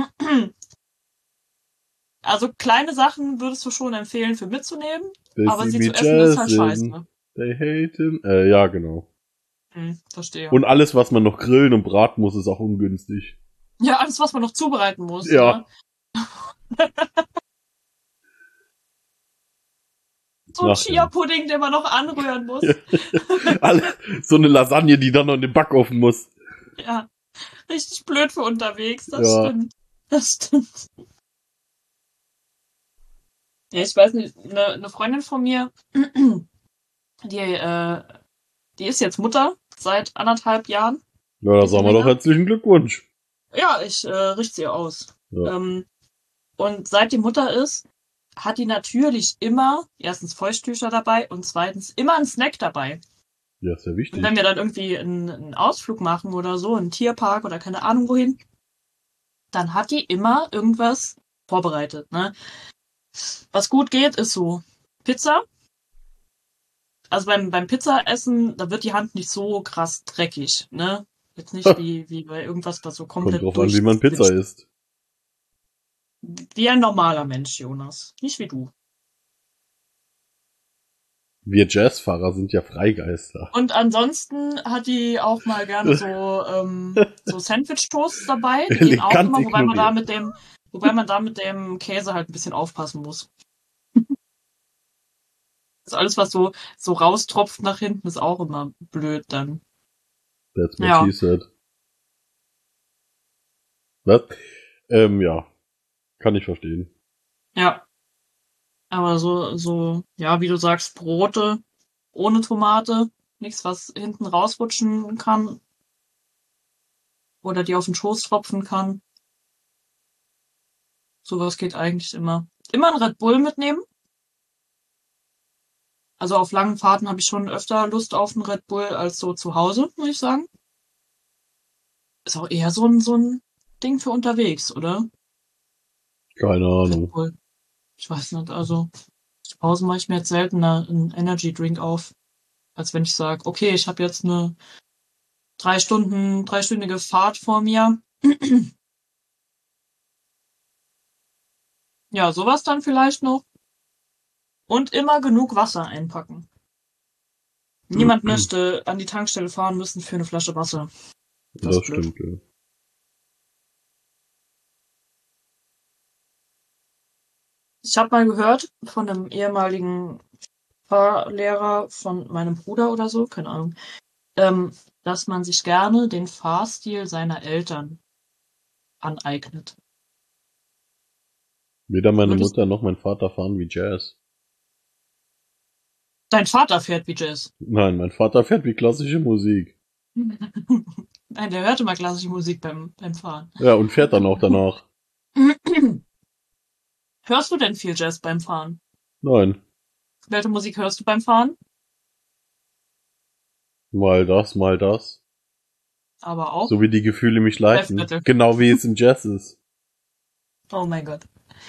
Speaker 8: Also kleine Sachen würdest du schon empfehlen für mitzunehmen,
Speaker 7: They
Speaker 8: aber
Speaker 7: see
Speaker 8: sie
Speaker 7: me
Speaker 8: zu essen ist halt
Speaker 7: jazzin'.
Speaker 8: scheiße.
Speaker 7: They hate him. Äh, ja, genau.
Speaker 8: Hm, verstehe.
Speaker 7: Und alles, was man noch grillen und braten muss, ist auch ungünstig.
Speaker 8: Ja, alles, was man noch zubereiten muss.
Speaker 7: Ja.
Speaker 8: Ne? So ein
Speaker 7: Ach, ja.
Speaker 8: Chia-Pudding, den man noch anrühren muss.
Speaker 7: Alle, so eine Lasagne, die dann noch in den Backofen muss.
Speaker 8: Ja, richtig blöd für unterwegs, das
Speaker 7: Ja.
Speaker 8: stimmt. Das stimmt. Ja, ich weiß nicht, eine, eine Freundin von mir, die, äh, die ist jetzt Mutter seit anderthalb Jahren.
Speaker 7: Ja, da sagen wir doch herzlichen Glückwunsch.
Speaker 8: Ja, ich äh, richte sie aus.
Speaker 7: Ja.
Speaker 8: Ähm, und seit die Mutter ist, hat die natürlich immer, erstens Feuchttücher dabei und zweitens immer einen Snack dabei.
Speaker 7: Ja, ist ja
Speaker 8: Und
Speaker 7: wichtig.
Speaker 8: wenn wir dann irgendwie einen, einen Ausflug machen oder so, einen Tierpark oder keine Ahnung wohin, dann hat die immer irgendwas vorbereitet, ne? Was gut geht, ist so Pizza. Also beim, beim Pizzaessen, da wird die Hand nicht so krass dreckig, ne? Jetzt nicht wie, wie bei irgendwas, was so komplett
Speaker 7: Kommt drauf an, wie man Pizza isst.
Speaker 8: Wie ein normaler Mensch, Jonas. Nicht wie du.
Speaker 7: Wir Jazzfahrer sind ja Freigeister.
Speaker 8: Und ansonsten hat die auch mal gerne so, ähm, so Sandwich-Toasts dabei. Die gehen auch
Speaker 7: Elegant
Speaker 8: immer, wobei man da
Speaker 7: ignoriert.
Speaker 8: mit dem, wobei man da mit dem Käse halt ein bisschen aufpassen muss. Also alles, was so, so raustropft nach hinten, ist auch immer blöd dann.
Speaker 7: That's what
Speaker 8: Ja.
Speaker 7: she said. Was? Ähm, ja. Kann ich verstehen.
Speaker 8: Ja. Aber so, so, ja, wie du sagst, Brote ohne Tomate, nichts, was hinten rausrutschen kann. Oder die auf den Schoß tropfen kann. Sowas geht eigentlich immer. Immer ein Red Bull mitnehmen. Also auf langen Fahrten habe ich schon öfter Lust auf einen Red Bull als so zu Hause, muss ich sagen. Ist auch eher so ein, so ein Ding für unterwegs, oder?
Speaker 7: Keine
Speaker 8: Red
Speaker 7: Ahnung.
Speaker 8: Bull. Ich weiß nicht, also zu Hause mache ich mir jetzt seltener einen Energy Drink auf, als wenn ich sage, okay, ich habe jetzt eine drei Stunden, dreistündige Fahrt vor mir. Ja, sowas dann vielleicht noch. Und immer genug Wasser einpacken. Niemand möchte an die Tankstelle fahren müssen für eine Flasche Wasser. Das
Speaker 7: Das
Speaker 8: ist blöd.
Speaker 7: stimmt, ja.
Speaker 8: Ich habe mal gehört von einem ehemaligen Fahrlehrer von meinem Bruder oder so, keine Ahnung, ähm, dass man sich gerne den Fahrstil seiner Eltern aneignet.
Speaker 7: Weder meine
Speaker 8: Würdest-
Speaker 7: Mutter noch mein Vater fahren wie Jazz.
Speaker 8: Dein Vater fährt wie Jazz.
Speaker 7: Nein, mein Vater fährt wie klassische Musik.
Speaker 8: Nein, der hörte mal klassische Musik beim, beim Fahren.
Speaker 7: Ja, und fährt dann auch danach.
Speaker 8: Hörst du denn viel Jazz beim Fahren?
Speaker 7: Nein.
Speaker 8: Welche Musik hörst du beim Fahren?
Speaker 7: Mal das, mal das.
Speaker 8: Aber auch.
Speaker 7: So wie die Gefühle mich leiten.
Speaker 8: Death Metal.
Speaker 7: Genau wie es im Jazz ist.
Speaker 8: Oh mein Gott.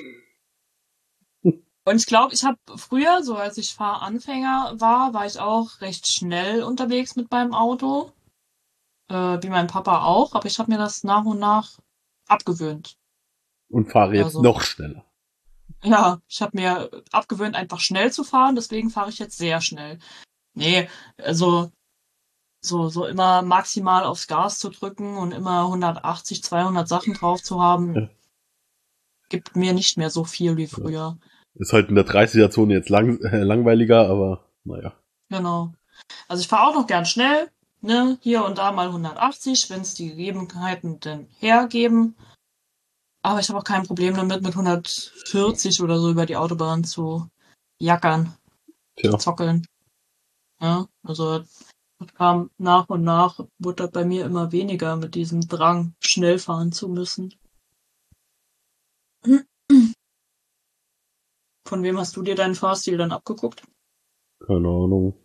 Speaker 8: Und ich glaube, ich habe früher, so als ich Fahranfänger war, war ich auch recht schnell unterwegs mit meinem Auto. Äh, wie mein Papa auch. Aber ich habe mir das nach und nach abgewöhnt.
Speaker 7: Und fahre jetzt
Speaker 8: Also.
Speaker 7: noch schneller.
Speaker 8: Ja, ich habe mir abgewöhnt, einfach schnell zu fahren. Deswegen fahre ich jetzt sehr schnell. Nee, also so, so immer maximal aufs Gas zu drücken und immer hundertachtzig, zweihundert Sachen drauf zu haben,
Speaker 7: Ja.
Speaker 8: gibt mir nicht mehr so viel wie früher.
Speaker 7: Ist halt in der dreißiger-Zone jetzt lang, äh, langweiliger, aber naja.
Speaker 8: Genau. Also ich fahre auch noch gern schnell, ne, hier und da mal hundertachtzig, wenn es die Gegebenheiten denn hergeben. Aber ich habe auch kein Problem damit, mit hundertvierzig oder so über die Autobahn zu jackern,
Speaker 7: Tja,
Speaker 8: zockeln. Ja, also das kam nach und nach, wurde das bei mir immer weniger mit diesem Drang, schnell fahren zu müssen. Von wem hast du dir deinen Fahrstil dann abgeguckt?
Speaker 7: keine Ahnung.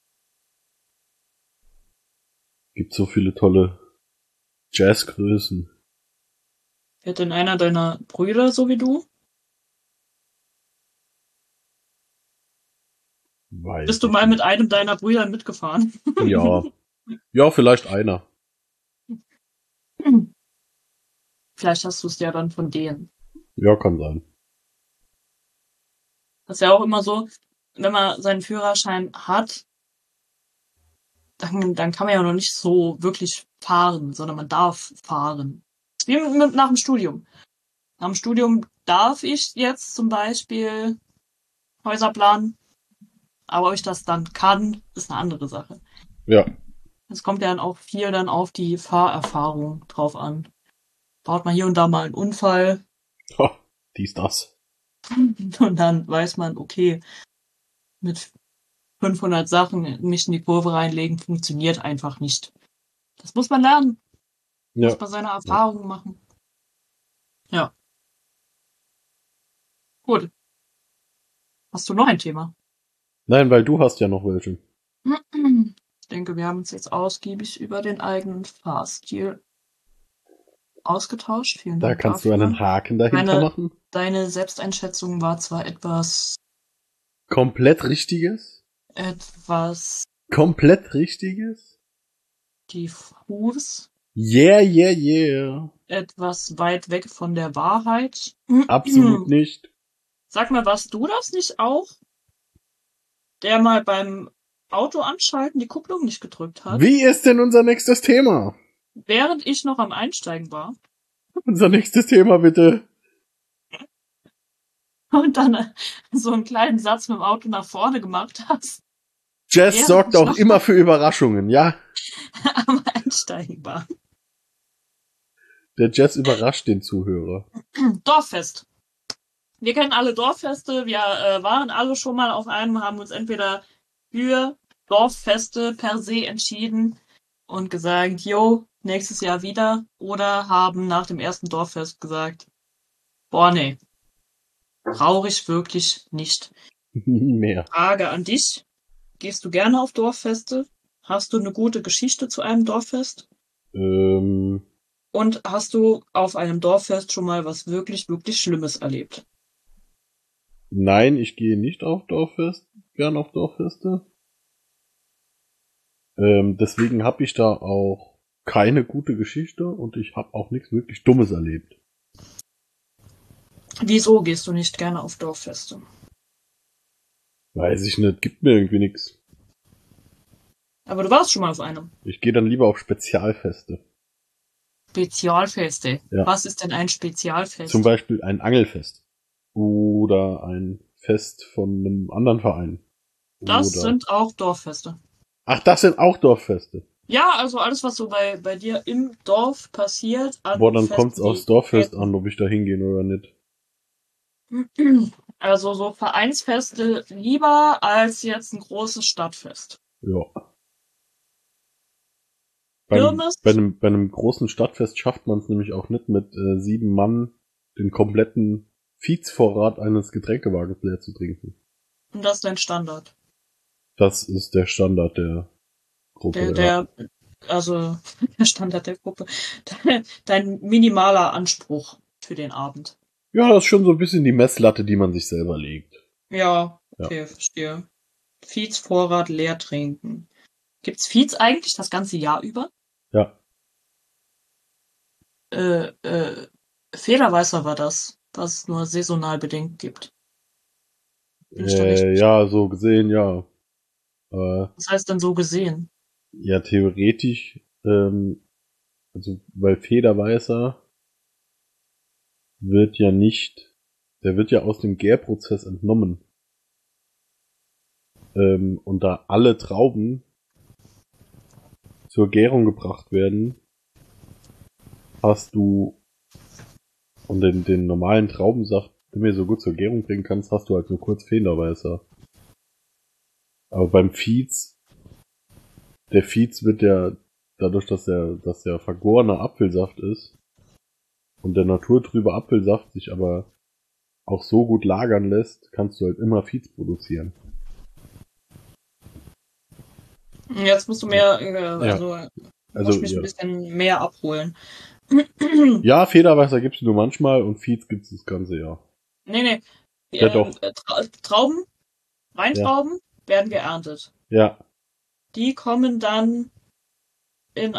Speaker 7: Gibt so viele tolle Jazzgrößen.
Speaker 8: Fährt denn einer deiner Brüder so wie du?
Speaker 7: Weiß
Speaker 8: Bist du
Speaker 7: ich
Speaker 8: mal
Speaker 7: nicht.
Speaker 8: mit einem deiner Brüder mitgefahren?
Speaker 7: Ja. Ja, vielleicht einer.
Speaker 8: Vielleicht hast du es ja dann von denen.
Speaker 7: Ja, kann sein.
Speaker 8: Das ist ja auch immer so, wenn man seinen Führerschein hat, dann, dann kann man ja noch nicht so wirklich fahren, sondern man darf fahren. Wie mit, nach dem Studium. Nach dem Studium darf ich jetzt zum Beispiel Häuser planen, Aber ob ich das dann kann, ist eine andere Sache.
Speaker 7: Ja.
Speaker 8: Es kommt ja dann auch viel dann auf die Fahrerfahrung drauf an. Baut man hier und da mal einen Unfall
Speaker 7: Oh, dies, das.
Speaker 8: und dann weiß man, okay, mit fünfhundert Sachen mich in die Kurve reinlegen, funktioniert einfach nicht. Das muss man lernen.
Speaker 7: Ja.
Speaker 8: Muss man seine Erfahrungen machen. Ja. Gut. Hast du noch ein Thema?
Speaker 7: Nein, weil du hast ja noch welche.
Speaker 8: Ich denke, wir haben uns jetzt ausgiebig über den eigenen Fahrstil ausgetauscht. Vielen
Speaker 7: Da
Speaker 8: Dank
Speaker 7: kannst
Speaker 8: dafür.
Speaker 7: du einen Haken dahinter
Speaker 8: Meine-
Speaker 7: machen.
Speaker 8: Deine Selbsteinschätzung war zwar etwas,
Speaker 7: Komplett richtiges.
Speaker 8: etwas
Speaker 7: Komplett richtiges.
Speaker 8: diffus,
Speaker 7: Yeah, yeah, yeah.
Speaker 8: etwas weit weg von der Wahrheit.
Speaker 7: Absolut nicht.
Speaker 8: Sag mal, warst du das nicht auch, der mal beim Auto anschalten die Kupplung nicht gedrückt hat,
Speaker 7: Wie ist denn unser nächstes Thema?
Speaker 8: während ich noch am Einsteigen war
Speaker 7: Unser nächstes Thema, bitte.
Speaker 8: und dann äh, so einen kleinen Satz mit dem Auto nach vorne gemacht hast,
Speaker 7: Jess
Speaker 8: Ja,
Speaker 7: sorgt
Speaker 8: ich
Speaker 7: auch
Speaker 8: noch-
Speaker 7: immer für Überraschungen, ja?
Speaker 8: am Einsteigen war.
Speaker 7: Der Jess überrascht den Zuhörer.
Speaker 8: Dorffest. Wir kennen alle Dorffeste. Wir äh, waren alle schon mal auf einem, haben uns entweder für Dorffeste per se entschieden und gesagt, jo, nächstes Jahr wieder. Oder haben nach dem ersten Dorffest gesagt, boah, nee, brauche ich wirklich nicht.
Speaker 7: Nie mehr.
Speaker 8: Frage an dich. Gehst du gerne auf Dorffeste? Hast du eine gute Geschichte zu einem Dorffest?
Speaker 7: Ähm,
Speaker 8: Und hast du auf einem Dorffest schon mal was wirklich, wirklich Schlimmes erlebt?
Speaker 7: nein, ich gehe nicht auf Dorffest, gern auf Dorffeste. Ähm, deswegen habe ich da auch keine gute Geschichte und ich habe auch nichts wirklich Dummes erlebt.
Speaker 8: Wieso gehst du nicht gerne auf Dorffeste?
Speaker 7: Weiß ich nicht, gibt mir irgendwie nichts.
Speaker 8: Aber du warst schon mal auf einem.
Speaker 7: Ich gehe dann lieber auf Spezialfeste.
Speaker 8: Spezialfeste.
Speaker 7: Ja.
Speaker 8: Was ist denn ein Spezialfest?
Speaker 7: Zum Beispiel ein Angelfest. Oder ein Fest von einem anderen Verein.
Speaker 8: Das
Speaker 7: Oder
Speaker 8: sind auch Dorffeste.
Speaker 7: Ach, das sind auch Dorffeste.
Speaker 8: Ja, also alles, was so bei, bei dir im Dorf passiert. An
Speaker 7: Boah, dann
Speaker 8: Festen,
Speaker 7: kommt's aufs
Speaker 8: die-
Speaker 7: Dorffest an, ob ich da hingehen oder nicht.
Speaker 8: Also so Vereinsfeste lieber als jetzt ein großes Stadtfest.
Speaker 7: Ja. Bei einem,
Speaker 8: Kirmes?
Speaker 7: bei, einem, bei einem großen Stadtfest schafft man es nämlich auch nicht, mit äh, sieben Mann den kompletten Viehsvorrat eines Getränkewagens leer zu trinken.
Speaker 8: Und das ist dein Standard.
Speaker 7: Das ist der Standard der Gruppe.
Speaker 8: Der,
Speaker 7: ja.
Speaker 8: der, also der Standard der Gruppe. Dein, dein minimaler Anspruch für den Abend.
Speaker 7: ja, das ist schon so ein bisschen die Messlatte, die man sich selber legt.
Speaker 8: Ja, okay, verstehe. Viehsvorrat leer trinken. Gibt's Viehs eigentlich das ganze Jahr über?
Speaker 7: Ja.
Speaker 8: Äh, äh, Federweißer war das, was es nur saisonal bedingt gibt. Bin ich da
Speaker 7: Äh,
Speaker 8: richtig?
Speaker 7: ja, so gesehen, ja. Aber
Speaker 8: Was heißt denn so gesehen?
Speaker 7: ja, theoretisch, ähm, also, weil Federweißer wird ja nicht, der wird ja aus dem Gärprozess entnommen. Ähm, und da alle Trauben zur Gärung gebracht werden, hast du, und den, den normalen Traubensaft, den du so gut zur Gärung bringen kannst, hast du halt nur kurz Federweißer. Aber beim Viehs, der Viehs wird ja, dadurch, dass er, dass der vergorener Apfelsaft ist, und der naturtrübe Apfelsaft sich aber auch so gut lagern lässt, kannst du halt immer Viehs produzieren.
Speaker 8: Jetzt musst du mehr, äh, also,
Speaker 7: Also,
Speaker 8: musst mich
Speaker 7: ja.
Speaker 8: ein bisschen mehr abholen.
Speaker 7: Ja, Federweißer gibt's nur manchmal und Viehs gibt's das ganze Jahr.
Speaker 8: Nee, nee.
Speaker 7: Ja,
Speaker 8: Ähm,
Speaker 7: doch.
Speaker 8: äh, Tra Trauben, Weintrauben werden geerntet.
Speaker 7: Ja,
Speaker 8: Die kommen dann in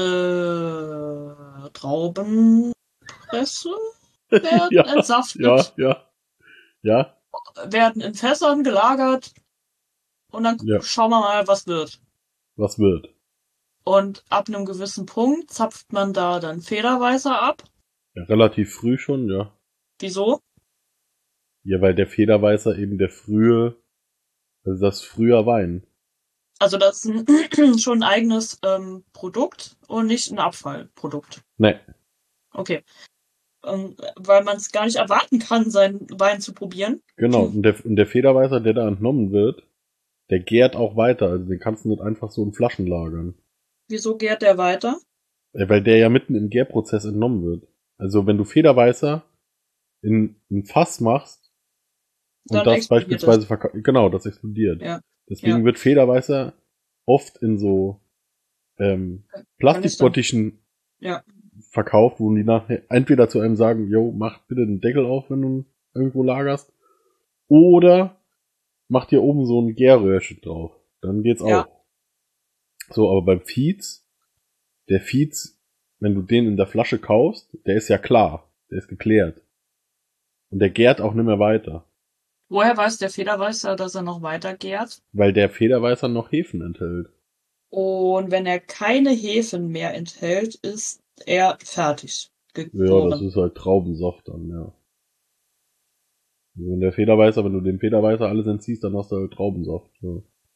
Speaker 8: eine Traubenpresse, werden
Speaker 7: Ja,
Speaker 8: entsaftet,
Speaker 7: ja, ja. Ja,
Speaker 8: werden in Fässern gelagert und dann
Speaker 7: Ja.
Speaker 8: schauen wir mal, was wird.
Speaker 7: was wird?
Speaker 8: Und ab einem gewissen Punkt zapft man da dann Federweißer ab.
Speaker 7: Ja, relativ früh schon, ja.
Speaker 8: Wieso?
Speaker 7: Ja, weil der Federweißer eben der frühe Also das ist früher Wein.
Speaker 8: Also das ist ein, schon ein eigenes ähm, Produkt und nicht ein Abfallprodukt.
Speaker 7: Nee.
Speaker 8: Okay. Ähm, weil man es gar nicht erwarten kann, seinen Wein zu probieren.
Speaker 7: Genau. Und der, und der Federweißer, der da entnommen wird, der gärt auch weiter. Also den kannst du nicht einfach so in Flaschen lagern.
Speaker 8: Wieso gärt der weiter?
Speaker 7: Ja, weil der ja mitten im Gärprozess entnommen wird. Also wenn du Federweißer in ein Fass machst und
Speaker 8: Dann
Speaker 7: das
Speaker 8: explodiert
Speaker 7: beispielsweise verkaufst, genau, das explodiert.
Speaker 8: Ja.
Speaker 7: Deswegen
Speaker 8: Ja.
Speaker 7: wird Federweißer oft in so ähm, Plastikbottischen
Speaker 8: Ja.
Speaker 7: verkauft, wo die nachher entweder zu einem sagen, yo, mach bitte den Deckel auf, wenn du irgendwo lagerst, oder mach dir oben so ein Gärröhrchen drauf. Dann geht's
Speaker 8: Ja.
Speaker 7: auch. So, aber beim Fietz, der Fietz, wenn du den in der Flasche kaufst, der ist ja klar, der ist geklärt. Und der gärt auch nicht mehr weiter,
Speaker 8: Woher weiß der Federweißer, dass er noch weiter gärt?
Speaker 7: weil der Federweißer noch Hefen enthält.
Speaker 8: Und wenn er keine Hefen mehr enthält, ist er fertig.
Speaker 7: Ja,
Speaker 8: Gegoren.
Speaker 7: das ist halt Traubensaft dann, ja. Also wenn der Federweißer, wenn du dem Federweißer alles entziehst, dann hast du halt Traubensaft. Ja.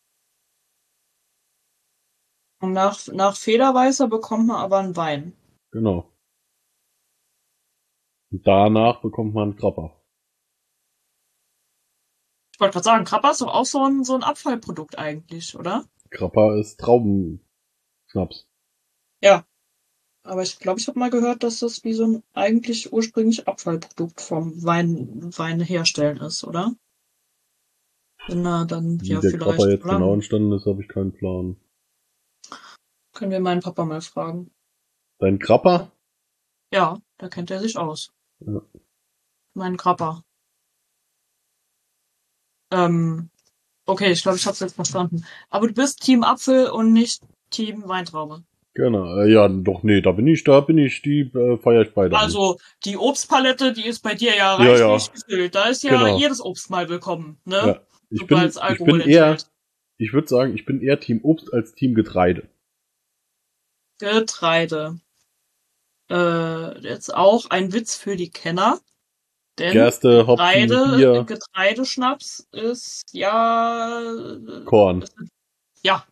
Speaker 8: Und nach, nach Federweißer bekommt man aber einen Wein.
Speaker 7: Genau. Und danach bekommt man einen Krapper.
Speaker 8: Ich wollte gerade sagen, Krapper ist doch auch so ein, so ein Abfallprodukt eigentlich, oder?
Speaker 7: Krapper ist Traubenschnaps.
Speaker 8: Ja. Aber ich glaube, ich habe mal gehört, dass das wie so ein eigentlich ursprünglich Abfallprodukt vom Wein, Wein herstellen ist, oder? Wenn er dann
Speaker 7: Wie
Speaker 8: ja
Speaker 7: der
Speaker 8: vielleicht
Speaker 7: Krapper jetzt
Speaker 8: lang.
Speaker 7: genau entstanden ist, habe ich keinen Plan.
Speaker 8: Können wir meinen Papa mal fragen.
Speaker 7: Dein Krapper?
Speaker 8: Ja, da kennt er sich aus.
Speaker 7: Ja.
Speaker 8: Mein Krapper. Ähm, okay, ich glaube, ich habe es jetzt verstanden. Aber du bist Team Apfel und nicht Team Weintraube.
Speaker 7: Genau. Äh, ja, doch, nee, da bin ich, da bin ich, die äh, feier ich beide.
Speaker 8: Also, die Obstpalette, die ist bei dir ja
Speaker 7: Ja, ja.
Speaker 8: reichlich gefüllt. Da ist ja
Speaker 7: Genau.
Speaker 8: jedes Obst mal willkommen, ne?
Speaker 7: Ja. Ich bin,
Speaker 8: Sobald's
Speaker 7: ich
Speaker 8: Alkohol
Speaker 7: bin eher,
Speaker 8: enthält.
Speaker 7: ich würde sagen, ich bin eher Team Obst als Team Getreide.
Speaker 8: Getreide. Äh, jetzt auch ein Witz für die Kenner. Denn
Speaker 7: Gerste, Hopfen,
Speaker 8: Getreide,
Speaker 7: Bier,
Speaker 8: Getreideschnaps ist ja... äh,
Speaker 7: Korn.
Speaker 8: Ja.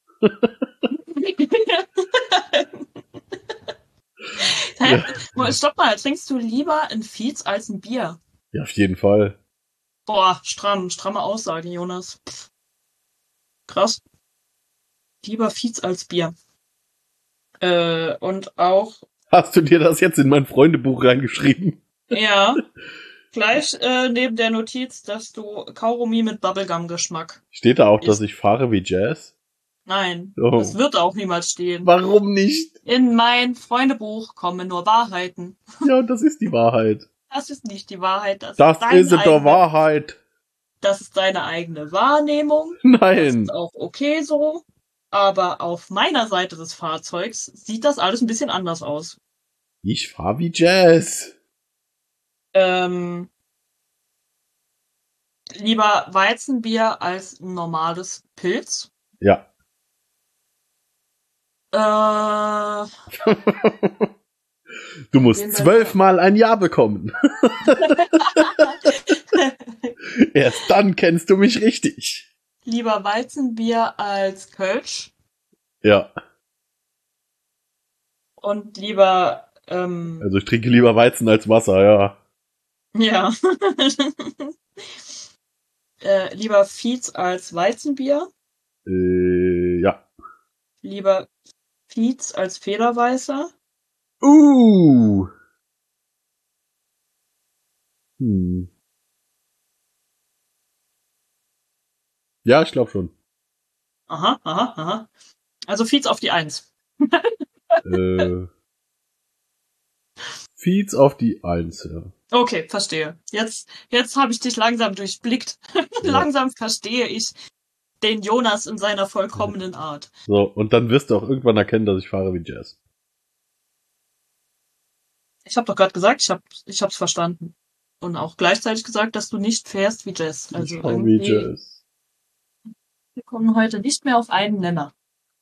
Speaker 8: Hä? Stopp mal, trinkst du lieber ein Fietz als ein Bier?
Speaker 7: Ja, auf jeden Fall.
Speaker 8: Boah, stramm, stramme Aussage, Jonas. Pff. Krass. Lieber Fietz als Bier. Äh, und auch,
Speaker 7: Hast du dir das jetzt in mein Freundebuch reingeschrieben?
Speaker 8: ja, gleich äh, neben der Notiz, dass du Kaugummi mit Bubblegum-Geschmack.
Speaker 7: Steht da auch,
Speaker 8: Ist-
Speaker 7: dass ich fahre wie Jazz?
Speaker 8: Nein,
Speaker 7: Oh.
Speaker 8: das wird auch niemals stehen.
Speaker 7: Warum nicht?
Speaker 8: In mein Freundebuch kommen nur Wahrheiten.
Speaker 7: Ja, das ist die Wahrheit.
Speaker 8: Das ist nicht die Wahrheit. Das,
Speaker 7: Das
Speaker 8: ist deine
Speaker 7: ist die
Speaker 8: eigene,
Speaker 7: Wahrheit.
Speaker 8: Das ist deine eigene Wahrnehmung. Das
Speaker 7: Nein.
Speaker 8: ist auch okay so. Aber auf meiner Seite des Fahrzeugs sieht das alles ein bisschen anders aus.
Speaker 7: Ich fahr wie Jazz.
Speaker 8: Ähm, lieber Weizenbier als normales Pilz.
Speaker 7: Ja.
Speaker 8: Äh,
Speaker 7: Du musst
Speaker 8: Den
Speaker 7: zwölfmal ein Ja bekommen. Erst dann kennst du mich richtig.
Speaker 8: lieber Weizenbier als Kölsch.
Speaker 7: Ja.
Speaker 8: Und lieber, ähm,
Speaker 7: Also ich trinke lieber Weizen als Wasser, ja.
Speaker 8: ja. äh, lieber Fietz als Weizenbier.
Speaker 7: Äh, ja.
Speaker 8: Lieber Fietz als Federweißer.
Speaker 7: Uh. Hm. Ja, ich glaube schon.
Speaker 8: Aha, aha, aha. Also Fietz auf die Eins.
Speaker 7: äh, Feeds auf die Eins, ja.
Speaker 8: Okay, verstehe. Jetzt, jetzt habe ich dich langsam durchblickt.
Speaker 7: Ja.
Speaker 8: Langsam verstehe ich den Jonas in seiner vollkommenen Art.
Speaker 7: So, und dann wirst du auch irgendwann erkennen, dass ich fahre wie Jazz.
Speaker 8: Ich habe doch gerade gesagt, ich habe ich hab's verstanden. Und auch gleichzeitig gesagt, dass du nicht fährst wie Jess. Also
Speaker 7: ich fahre wie
Speaker 8: irgendwie,
Speaker 7: Jazz.
Speaker 8: wir kommen heute nicht mehr auf einen Nenner.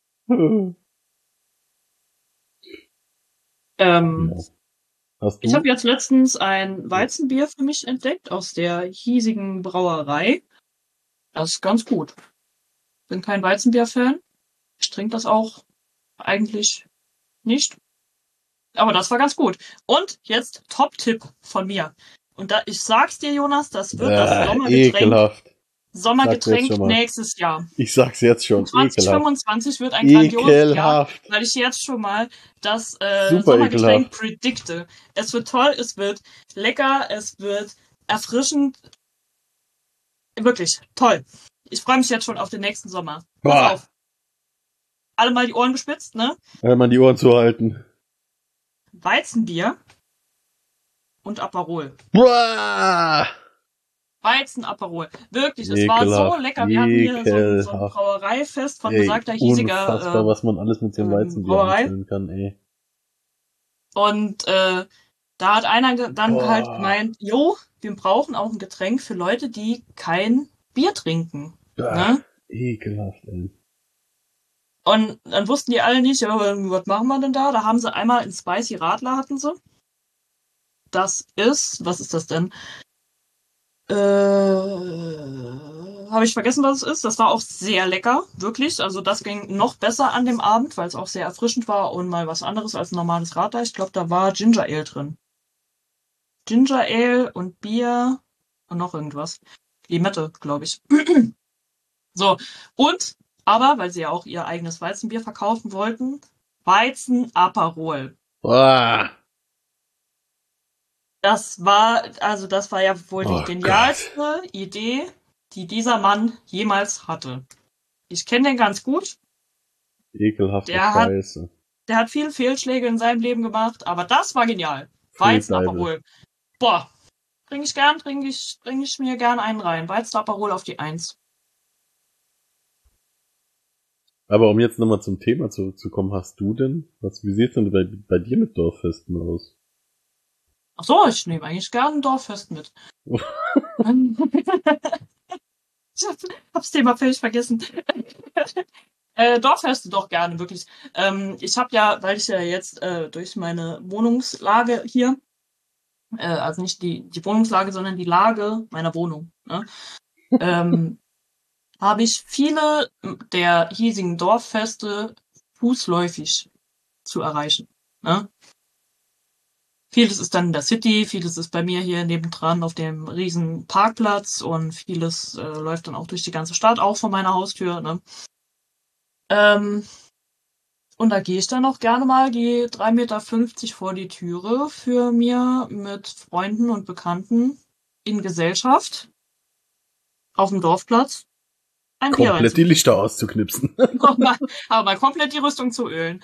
Speaker 8: Ähm,
Speaker 7: Ja. Hast du?
Speaker 8: Ich habe jetzt letztens ein Weizenbier für mich entdeckt aus der hiesigen Brauerei. Das ist ganz gut. Bin kein Weizenbier-Fan. Ich trinke das auch eigentlich nicht. Aber das war ganz gut. Und jetzt Top-Tipp von mir. Und da, ich sag's dir, Jonas, das wird das
Speaker 7: Äh,
Speaker 8: Sommergetränk,
Speaker 7: ekelhaft. Sag's
Speaker 8: Sommergetränk
Speaker 7: jetzt schon mal.
Speaker 8: nächstes Jahr.
Speaker 7: Ich sag's jetzt schon.
Speaker 8: zwanzig
Speaker 7: Ekelhaft.
Speaker 8: fünfundzwanzig wird ein grandioses Jahr,
Speaker 7: Ekelhaft.
Speaker 8: weil ich jetzt schon mal das äh,
Speaker 7: Super
Speaker 8: Sommergetränk
Speaker 7: ekelhaft.
Speaker 8: predikte. Es wird toll, es wird lecker, es wird erfrischend. Wirklich, toll. Ich freue mich jetzt schon auf den nächsten Sommer. Pass
Speaker 7: Boah.
Speaker 8: auf. Alle mal die Ohren gespitzt, ne?
Speaker 7: Wenn man die Ohren zuhalten.
Speaker 8: Weizenbier und Aperol.
Speaker 7: Boah.
Speaker 8: Weizen-Aperol. Wirklich, es war so
Speaker 7: Ekelhaft.
Speaker 8: lecker. Wir hatten hier so, ein- so ein
Speaker 7: Ekelhaft.
Speaker 8: Brauereifest von
Speaker 7: Ey,
Speaker 8: besagter hiesiger
Speaker 7: unfassbar,
Speaker 8: äh,
Speaker 7: was man alles mit dem
Speaker 8: ähm,
Speaker 7: Weizenbier
Speaker 8: Brauerei.
Speaker 7: anstellen kann, ey.
Speaker 8: Und äh, da hat einer ge- dann
Speaker 7: Boah.
Speaker 8: halt gemeint, jo, wir brauchen auch ein Getränk für Leute, die kein Bier trinken.
Speaker 7: Boah.
Speaker 8: Ne?
Speaker 7: Ekelhaft, ey.
Speaker 8: Und dann wussten die alle nicht, ja, was machen wir denn da? Da haben sie einmal einen Spicy Radler hatten sie. Das ist, was ist das denn? Äh, habe ich vergessen, was es ist. Das war auch sehr lecker, wirklich. Also das ging noch besser an dem Abend, weil es auch sehr erfrischend war und mal was anderes als ein normales Radler. Ich glaube, da war Ginger Ale drin. Ginger Ale und Bier und noch irgendwas. Limette, glaube ich. So, und, aber, weil sie ja auch ihr eigenes Weizenbier verkaufen wollten, Weizen-Aperol.
Speaker 7: Boah.
Speaker 8: Das war, also das war ja wohl die
Speaker 7: Oh
Speaker 8: genialste Idee, die dieser Mann jemals hatte. Ich kenne den ganz gut.
Speaker 7: Ekelhafte
Speaker 8: Der hat-
Speaker 7: Scheiße.
Speaker 8: Der hat viele Fehlschläge in seinem Leben gemacht, aber das war genial.
Speaker 7: Fehlteile.
Speaker 8: Weizen-Aperol. Boah, trinke ich gern, trinke ich, trinke ich mir gern einen rein. Weizen-Aperol auf die Eins.
Speaker 7: Aber um jetzt nochmal zum Thema zurückzukommen, hast du denn, was, wie sieht's denn bei, bei dir mit Dorffesten aus?
Speaker 8: Ach so, ich nehme eigentlich gern ein Dorffest mit. Ich hab, hab's Thema völlig vergessen. äh, Dorffeste doch gerne, wirklich. Ähm, ich habe ja, weil ich ja jetzt äh, durch meine Wohnungslage hier, äh, also nicht die, die Wohnungslage, sondern die Lage meiner Wohnung, ne? ähm, habe ich viele der hiesigen Dorffeste fußläufig zu erreichen. Ne? Vieles ist dann in der City, vieles ist bei mir hier nebendran auf dem riesen Parkplatz und vieles äh, läuft dann auch durch die ganze Stadt, auch vor meiner Haustür. Ne? Ähm, und da gehe ich dann auch gerne mal die drei Meter fünfzig vor die Türe für mir mit Freunden und Bekannten in Gesellschaft auf dem Dorfplatz ein Bier
Speaker 7: Komplett die Lichter auszuknipsen.
Speaker 8: aber mal, aber mal komplett die Rüstung zu ölen.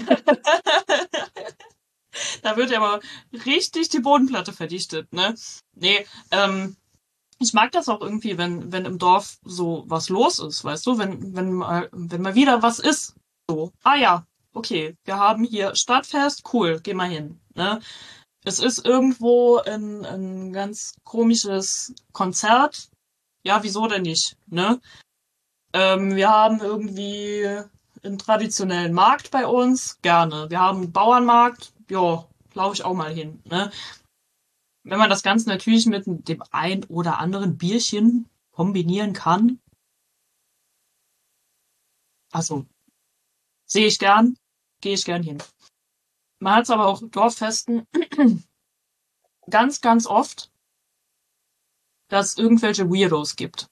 Speaker 8: Da wird ja mal richtig die Bodenplatte verdichtet, ne? Nee, ähm, ich mag das auch irgendwie, wenn, wenn im Dorf so was los ist, weißt du? Wenn, wenn mal, wenn mal wieder was ist. So, ah ja, okay, wir haben hier Stadtfest, cool, geh mal hin, ne? Es ist irgendwo ein, ein ganz komisches Konzert. Ja, wieso denn nicht, ne? Ähm, wir haben irgendwie einen traditionellen Markt bei uns, gerne. Wir haben einen Bauernmarkt, ja, laufe ich auch mal hin, ne? Wenn man das Ganze natürlich mit dem ein oder anderen Bierchen kombinieren kann, also, sehe ich gern, gehe ich gern hin. Man hat es aber auch Dorffesten ganz, ganz oft, dass es irgendwelche Weirdos gibt.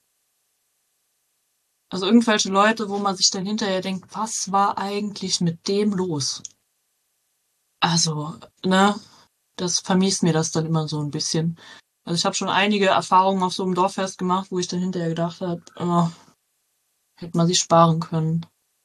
Speaker 8: Also irgendwelche Leute, wo man sich dann hinterher denkt, was war eigentlich mit dem los? Also, ne, das vermisst mir das dann immer so ein bisschen. Also ich habe schon einige Erfahrungen auf so einem Dorffest gemacht, wo ich dann hinterher gedacht habe, oh, hätte man sich sparen können.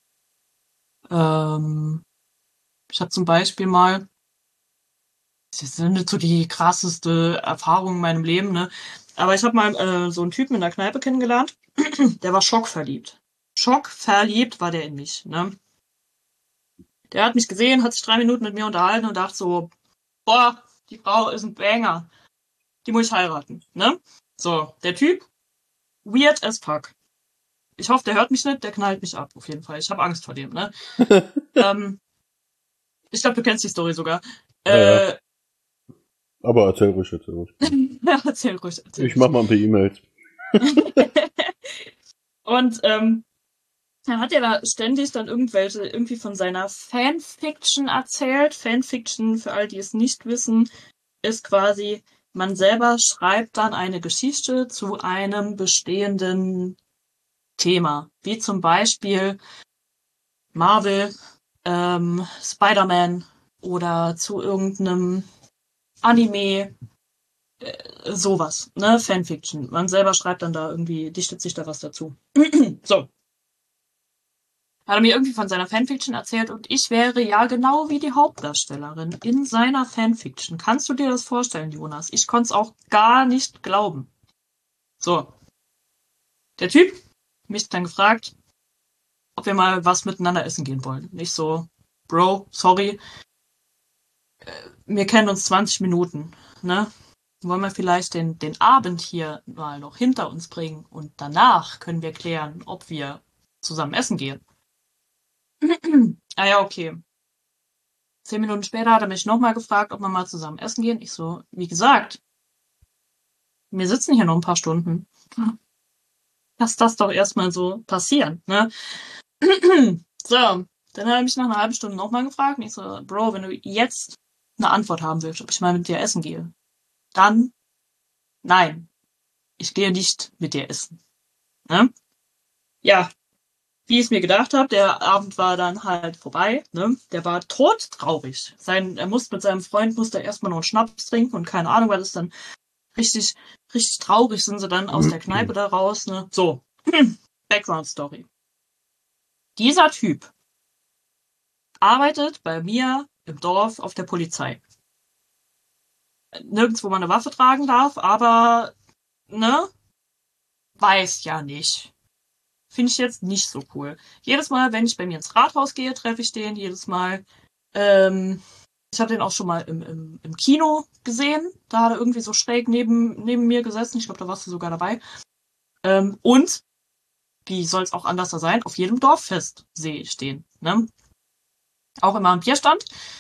Speaker 8: Ähm, ich habe zum Beispiel mal, das ist nicht so die krasseste Erfahrung in meinem Leben, ne? Aber ich habe mal äh, so einen Typen in der Kneipe kennengelernt, der war schockverliebt. Schockverliebt war der in mich, ne? Der hat mich gesehen, hat sich drei Minuten mit mir unterhalten und dachte so, boah, die Frau ist ein Banger. Die muss ich heiraten, ne? So, der Typ, weird as fuck. Ich hoffe, der hört mich nicht, der knallt mich ab, auf jeden Fall. Ich habe Angst vor dem, ne? ähm, ich glaube, du kennst die Story sogar.
Speaker 7: Ja,
Speaker 8: Äh,
Speaker 7: ja. Aber erzähl ruhig, erzähl ruhig.
Speaker 8: ja, erzähl ruhig. Erzähl
Speaker 7: Ich mach mal ein paar E-Mails.
Speaker 8: Und ähm, dann hat er da ständig dann irgendwelche, irgendwie von seiner Fanfiction erzählt. Fanfiction, für all die es nicht wissen, ist quasi, man selber schreibt dann eine Geschichte zu einem bestehenden Thema. Wie zum Beispiel Marvel, ähm, Spider-Man oder zu irgendeinem Anime, äh, sowas, ne? Fanfiction. Man selber schreibt dann da irgendwie, dichtet sich da was dazu. So. Hat er mir irgendwie von seiner Fanfiction erzählt und ich wäre ja genau wie die Hauptdarstellerin in seiner Fanfiction. Kannst du dir das vorstellen, Jonas? Ich konnte es auch gar nicht glauben. So. Der Typ, mich dann gefragt, ob wir mal was miteinander essen gehen wollen. Nicht so, Bro, sorry. Wir kennen uns zwanzig Minuten, ne? Wollen wir vielleicht den, den Abend hier mal noch hinter uns bringen und danach können wir klären, ob wir zusammen essen gehen. Ah ja, okay. Zehn Minuten später hat er mich nochmal gefragt, ob wir mal zusammen essen gehen. Ich so, wie gesagt, wir sitzen hier noch ein paar Stunden. Lass das doch erstmal so passieren, ne? So, dann hat er mich nach einer halben Stunde nochmal gefragt. Und ich so, Bro, wenn du jetzt eine Antwort haben willst, ob ich mal mit dir essen gehe, dann nein. Ich gehe nicht mit dir essen. Ne? Ja. Wie ich es mir gedacht habe, der Abend war dann halt vorbei, ne? Der war todtraurig. Sein, er musste mit seinem Freund, musste erstmal noch einen Schnaps trinken und keine Ahnung, weil das dann richtig, richtig traurig sind sie dann aus der Kneipe da raus, ne? So. Background Story. Dieser Typ arbeitet bei mir im Dorf auf der Polizei. Nirgends, wo man eine Waffe tragen darf, aber, ne? Weiß ja nicht. Finde ich jetzt nicht so cool. Jedes Mal, wenn ich bei mir ins Rathaus gehe, treffe ich den. Jedes Mal. Ähm, ich habe den auch schon mal im, im, im Kino gesehen. Da hat er irgendwie so schräg neben, neben mir gesessen. Ich glaube, da warst du sogar dabei. Ähm, und, wie soll es auch anders sein, auf jedem Dorffest sehe ich den. Ne? Auch immer am Bierstand.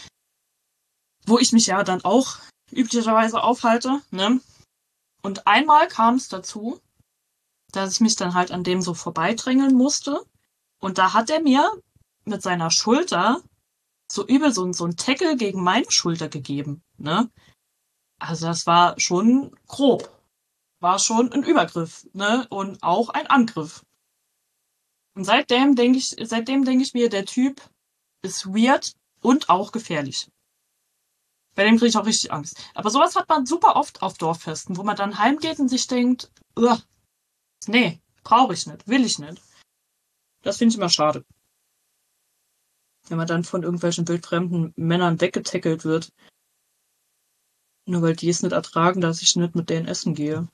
Speaker 8: Wo ich mich ja dann auch üblicherweise aufhalte. Ne? Und einmal kam es dazu, dass ich mich dann halt an dem so vorbeidrängeln musste. Und da hat er mir mit seiner Schulter so übel so, so ein Tackle gegen meine Schulter gegeben. Ne? Also das war schon grob. War schon ein Übergriff, ne? Und auch ein Angriff. Und seitdem denke ich, seitdem denke ich mir, der Typ ist weird und auch gefährlich. Bei dem kriege ich auch richtig Angst. Aber sowas hat man super oft auf Dorffesten, wo man dann heimgeht und sich denkt, Ugh, nee, brauche ich nicht, will ich nicht. Das finde ich immer schade. Wenn man dann von irgendwelchen wildfremden Männern weggetackelt wird. Nur weil die es nicht ertragen, dass ich nicht mit denen essen gehe.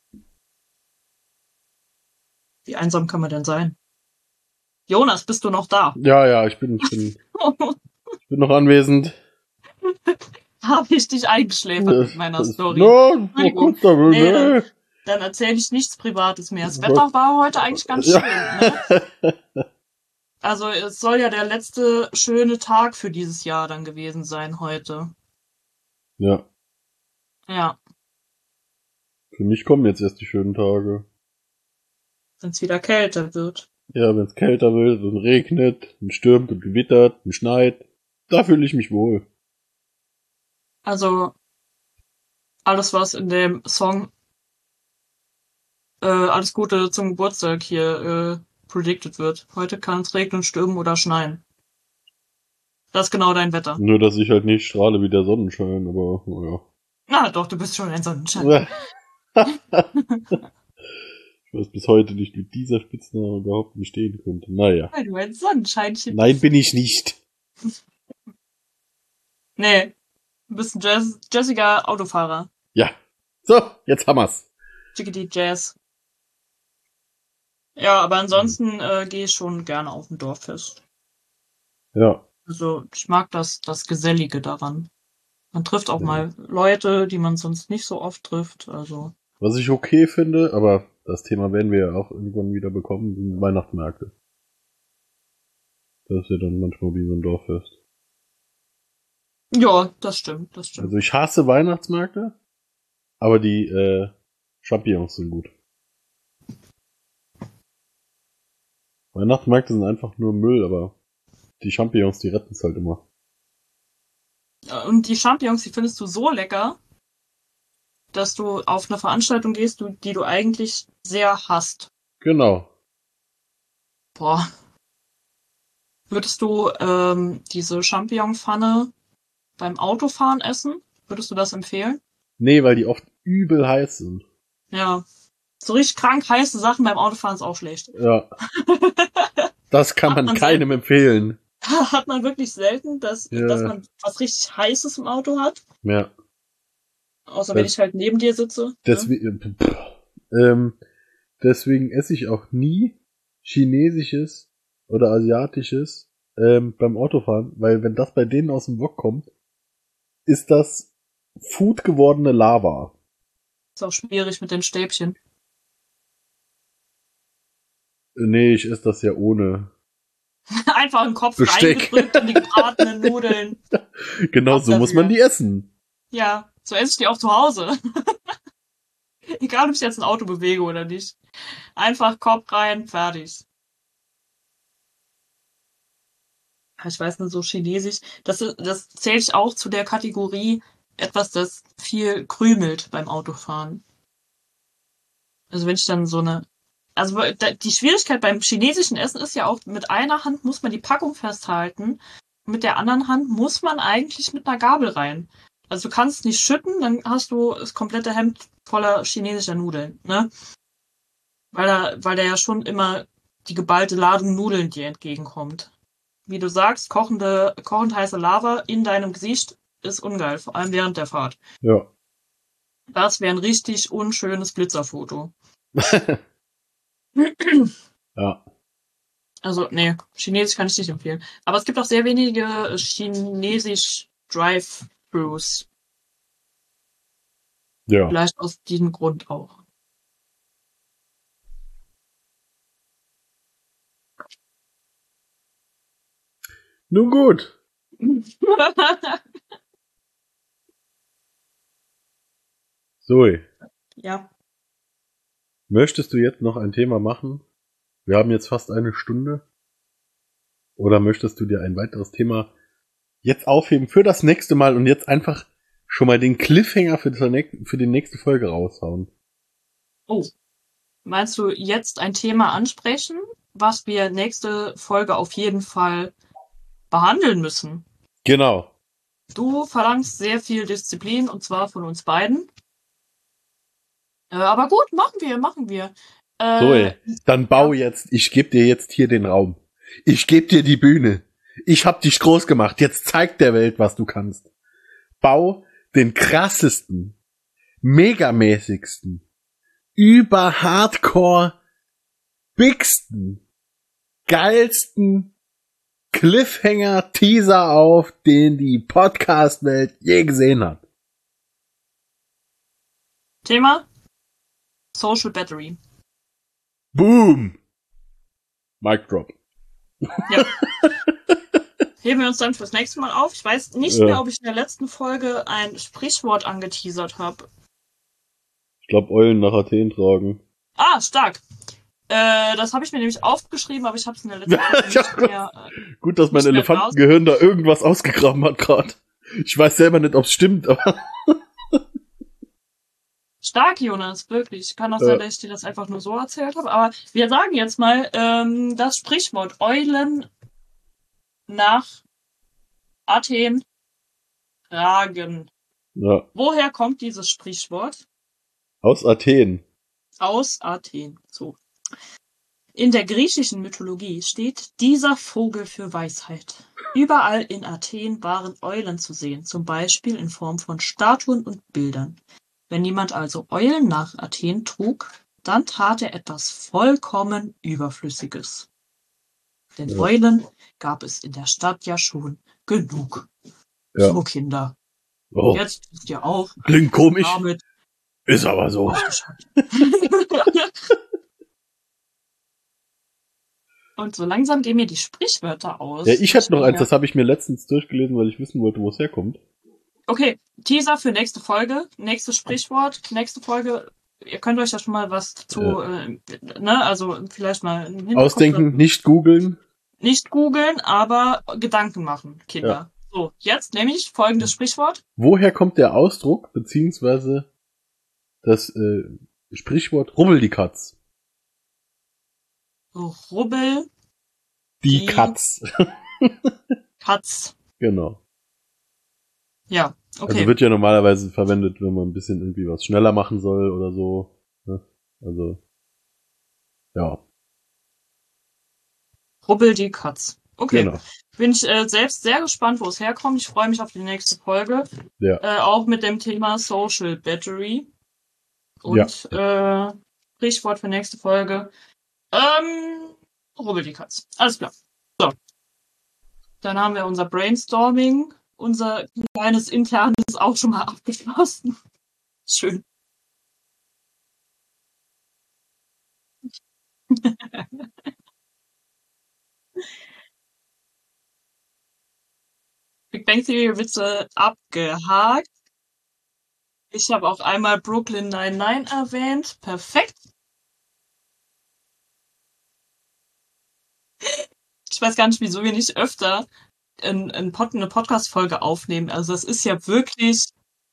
Speaker 8: Wie einsam kann man denn sein? Jonas, bist du noch da?
Speaker 7: Ja, ja, ich bin, ich bin, ich bin noch anwesend.
Speaker 8: Habe ich dich eingeschläfert mit meiner Story?
Speaker 7: No, kurz damit,
Speaker 8: nee, dann,
Speaker 7: ne?
Speaker 8: dann erzähle ich nichts Privates mehr. Das Wetter war heute eigentlich ganz schön. Ne? Also es soll ja der letzte schöne Tag für dieses Jahr dann gewesen sein heute.
Speaker 7: Ja.
Speaker 8: Ja.
Speaker 7: Für mich kommen jetzt erst die schönen Tage.
Speaker 8: Wenn es wieder kälter wird.
Speaker 7: Ja, wenn es kälter wird und regnet, und stürmt und gewittert und schneit, da fühle ich mich wohl.
Speaker 8: Also alles, was in dem Song äh, Alles Gute zum Geburtstag hier äh, predicted wird. Heute kann es regnen, stürmen oder schneien. Das ist genau dein Wetter.
Speaker 7: Nur, dass ich halt nicht strahle wie der Sonnenschein, aber naja.
Speaker 8: Na doch, du bist schon ein Sonnenschein.
Speaker 7: Ich weiß bis heute nicht, wie dieser Spitzname überhaupt bestehen könnte. Naja.
Speaker 8: Weil du ein Sonnenscheinchen
Speaker 7: Nein,
Speaker 8: bist.
Speaker 7: bin ich nicht.
Speaker 8: Nee. Du bist ein Jazz jazziger Autofahrer.
Speaker 7: Ja. So, jetzt haben wir's.
Speaker 8: Chickadee Jazz. Ja, aber ansonsten äh, gehe ich schon gerne auf ein Dorffest.
Speaker 7: Ja.
Speaker 8: Also ich mag das, das Gesellige daran. Man trifft auch
Speaker 7: Ja.
Speaker 8: mal Leute, die man sonst nicht so oft trifft. Also
Speaker 7: Was ich okay finde, aber das Thema werden wir ja auch irgendwann wieder bekommen, sind Weihnachtsmärkte. Das ist ja dann manchmal wie so ein Dorffest.
Speaker 8: ja, das stimmt, das stimmt.
Speaker 7: Also ich hasse Weihnachtsmärkte, aber die äh, Champignons sind gut. Weihnachtsmärkte sind einfach nur Müll, aber die Champignons, die retten es halt immer.
Speaker 8: Und die Champignons, die findest du so lecker, dass du auf eine Veranstaltung gehst, du, die du eigentlich sehr hasst.
Speaker 7: Genau.
Speaker 8: Boah. Würdest du ähm, diese Champignon-Pfanne beim Autofahren essen? Würdest du das empfehlen?
Speaker 7: Nee, weil die oft übel heiß sind.
Speaker 8: Ja. So richtig krank heiße Sachen beim Autofahren ist auch schlecht.
Speaker 7: Ja. Das kann man, man keinem selten. empfehlen.
Speaker 8: Hat man wirklich selten, dass,
Speaker 7: ja.
Speaker 8: dass man was richtig Heißes im Auto hat.
Speaker 7: Ja.
Speaker 8: Außer das, wenn ich halt neben dir sitze.
Speaker 7: Deswegen, ne? ähm, deswegen esse ich auch nie chinesisches oder asiatisches ähm, beim Autofahren, weil wenn das bei denen aus dem Wok kommt, ist das Food gewordene Lava.
Speaker 8: Ist auch schwierig mit den Stäbchen.
Speaker 7: Nee, ich esse das ja ohne.
Speaker 8: Einfach im Kopf
Speaker 7: Besteck.
Speaker 8: reingedrückt in die gebratenen Nudeln.
Speaker 7: Genau, so muss man die essen.
Speaker 8: Ja, so esse ich die auch zu Hause. Egal, ob ich jetzt ein Auto bewege oder nicht. Einfach Kopf rein, fertig. Ich weiß nicht, so chinesisch. Das, das zähle ich auch zu der Kategorie etwas, das viel krümelt beim Autofahren. Also wenn ich dann so eine... Also die Schwierigkeit beim chinesischen Essen ist ja auch, mit einer Hand muss man die Packung festhalten. Mit der anderen Hand muss man eigentlich mit einer Gabel rein. Also du kannst nicht schütten, dann hast du das komplette Hemd voller chinesischer Nudeln, ne? Weil da, weil da ja schon immer die geballte Ladung Nudeln dir entgegenkommt. Wie du sagst, kochende, kochend heiße Lava in deinem Gesicht ist ungeil, vor allem während der Fahrt.
Speaker 7: Ja.
Speaker 8: Das wäre ein richtig unschönes Blitzerfoto.
Speaker 7: Ja.
Speaker 8: Also, nee, Chinesisch kann ich nicht empfehlen. Aber es gibt auch sehr wenige Chinesisch Drive-Thrus.
Speaker 7: Ja.
Speaker 8: Vielleicht aus diesem Grund auch.
Speaker 7: Nun gut. Zoe.
Speaker 8: Ja.
Speaker 7: Möchtest du jetzt noch ein Thema machen? Wir haben jetzt fast eine Stunde. Oder möchtest du dir ein weiteres Thema jetzt aufheben für das nächste Mal und jetzt einfach schon mal den Cliffhanger für, das, für die nächste Folge raushauen?
Speaker 8: Oh. Meinst du jetzt ein Thema ansprechen, was wir nächste Folge auf jeden Fall behandeln müssen?
Speaker 7: Genau.
Speaker 8: Du verlangst sehr viel Disziplin, und zwar von uns beiden. Äh, aber gut, machen wir, machen wir. Äh,
Speaker 7: Zoe, dann bau jetzt, ich gebe dir jetzt hier den Raum. Ich gebe dir die Bühne. Ich hab dich groß gemacht. Jetzt zeig der Welt, was du kannst. Bau den krassesten, megamäßigsten, über Hardcore, bigsten, geilsten Cliffhanger-Teaser auf, den die Podcast-Welt je gesehen hat.
Speaker 8: Thema? Social Battery.
Speaker 7: Boom! Mic drop.
Speaker 8: Ja. Heben wir uns dann fürs nächste Mal auf. Ich weiß nicht
Speaker 7: ja.
Speaker 8: mehr, ob ich in der letzten Folge ein Sprichwort angeteasert habe.
Speaker 7: Ich glaube, Eulen nach Athen tragen.
Speaker 8: Ah, stark. Äh, das habe ich mir nämlich aufgeschrieben, aber ich habe es in der letzten Folge nicht mehr... Äh,
Speaker 7: Gut, dass mein Elefantengehirn da irgendwas ausgegraben hat gerade. Ich weiß selber nicht, ob es stimmt, aber...
Speaker 8: Stark, Jonas, wirklich. Kann auch sein, dass ich dir das einfach nur so erzählt habe. Aber wir sagen jetzt mal ähm, das Sprichwort Eulen nach Athen tragen.
Speaker 7: Ja.
Speaker 8: Woher kommt dieses Sprichwort?
Speaker 7: Aus Athen.
Speaker 8: Aus Athen. So. In der griechischen Mythologie steht dieser Vogel für Weisheit. Überall in Athen waren Eulen zu sehen, zum Beispiel in Form von Statuen und Bildern. Wenn jemand also Eulen nach Athen trug, dann tat er etwas vollkommen Überflüssiges. Denn ja. Eulen gab es in der Stadt ja schon genug. Ja. So, Kinder. Oh. Jetzt wisst ihr auch.
Speaker 7: Klingt komisch. Ist aber so.
Speaker 8: Und so langsam gehen mir die Sprichwörter aus.
Speaker 7: Ja, ich hätte noch eins, das habe ich mir letztens durchgelesen, weil ich wissen wollte, wo es herkommt.
Speaker 8: Okay, Teaser für nächste Folge, nächstes Sprichwort, nächste Folge ihr könnt euch ja schon mal was zu,
Speaker 7: Ja.
Speaker 8: äh, ne, also vielleicht mal im Hinterkopf
Speaker 7: Ausdenken, nicht googeln.
Speaker 8: nicht googeln, aber Gedanken machen, Kinder.
Speaker 7: Ja.
Speaker 8: So, jetzt nämlich folgendes Sprichwort.
Speaker 7: Woher kommt der Ausdruck, beziehungsweise das äh, Sprichwort Rubbel die Katz?
Speaker 8: Rubbel
Speaker 7: Die,
Speaker 8: Die-
Speaker 7: Katz.
Speaker 8: Katz.
Speaker 7: Genau.
Speaker 8: Ja, okay.
Speaker 7: Also wird ja normalerweise verwendet, wenn man ein bisschen irgendwie was schneller machen soll oder so. Ne? Also, ja,
Speaker 8: Rubbel die Katz. Okay.
Speaker 7: genau.
Speaker 8: Bin ich äh, selbst sehr gespannt, wo es herkommt. Ich freue mich auf die nächste Folge.
Speaker 7: Ja.
Speaker 8: Äh, auch mit dem Thema Social Battery. Und äh, Sprichwort für nächste Folge. Ähm, Rubbel die Katz. Alles klar. So. Dann haben wir unser Brainstorming, unser kleines internes auch schon mal abgeschlossen. Schön. Big Bang Theory Witze abgehakt. Ich habe auch einmal Brooklyn Nine-Nine erwähnt. Perfekt. Ich weiß gar nicht, wieso wir nicht öfter in, in Pod, eine Podcast-Folge aufnehmen. Also das ist ja wirklich...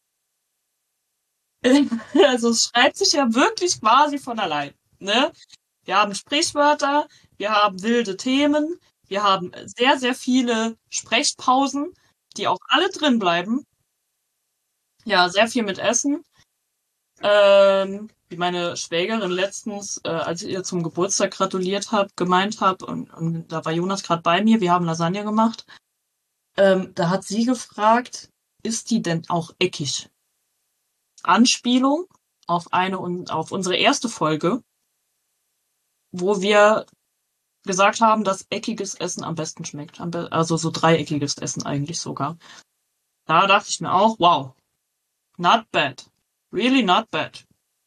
Speaker 8: Also es schreibt sich ja wirklich quasi von allein. Ne? Wir haben Sprichwörter, wir haben wilde Themen, wir haben sehr, sehr viele Sprechpausen, die auch alle drin bleiben. Ja, sehr viel mit Essen. Ähm, wie meine Schwägerin letztens, äh, als ich ihr zum Geburtstag gratuliert habe, gemeint habe, und, und da war Jonas gerade bei mir, wir haben Lasagne gemacht. Ähm, da hat sie gefragt, ist die denn auch eckig? Anspielung auf eine und auf unsere erste Folge, wo wir gesagt haben, dass eckiges Essen am besten schmeckt. Am be- Also so dreieckiges Essen eigentlich sogar. Da dachte ich mir auch, wow, not bad. Really not bad.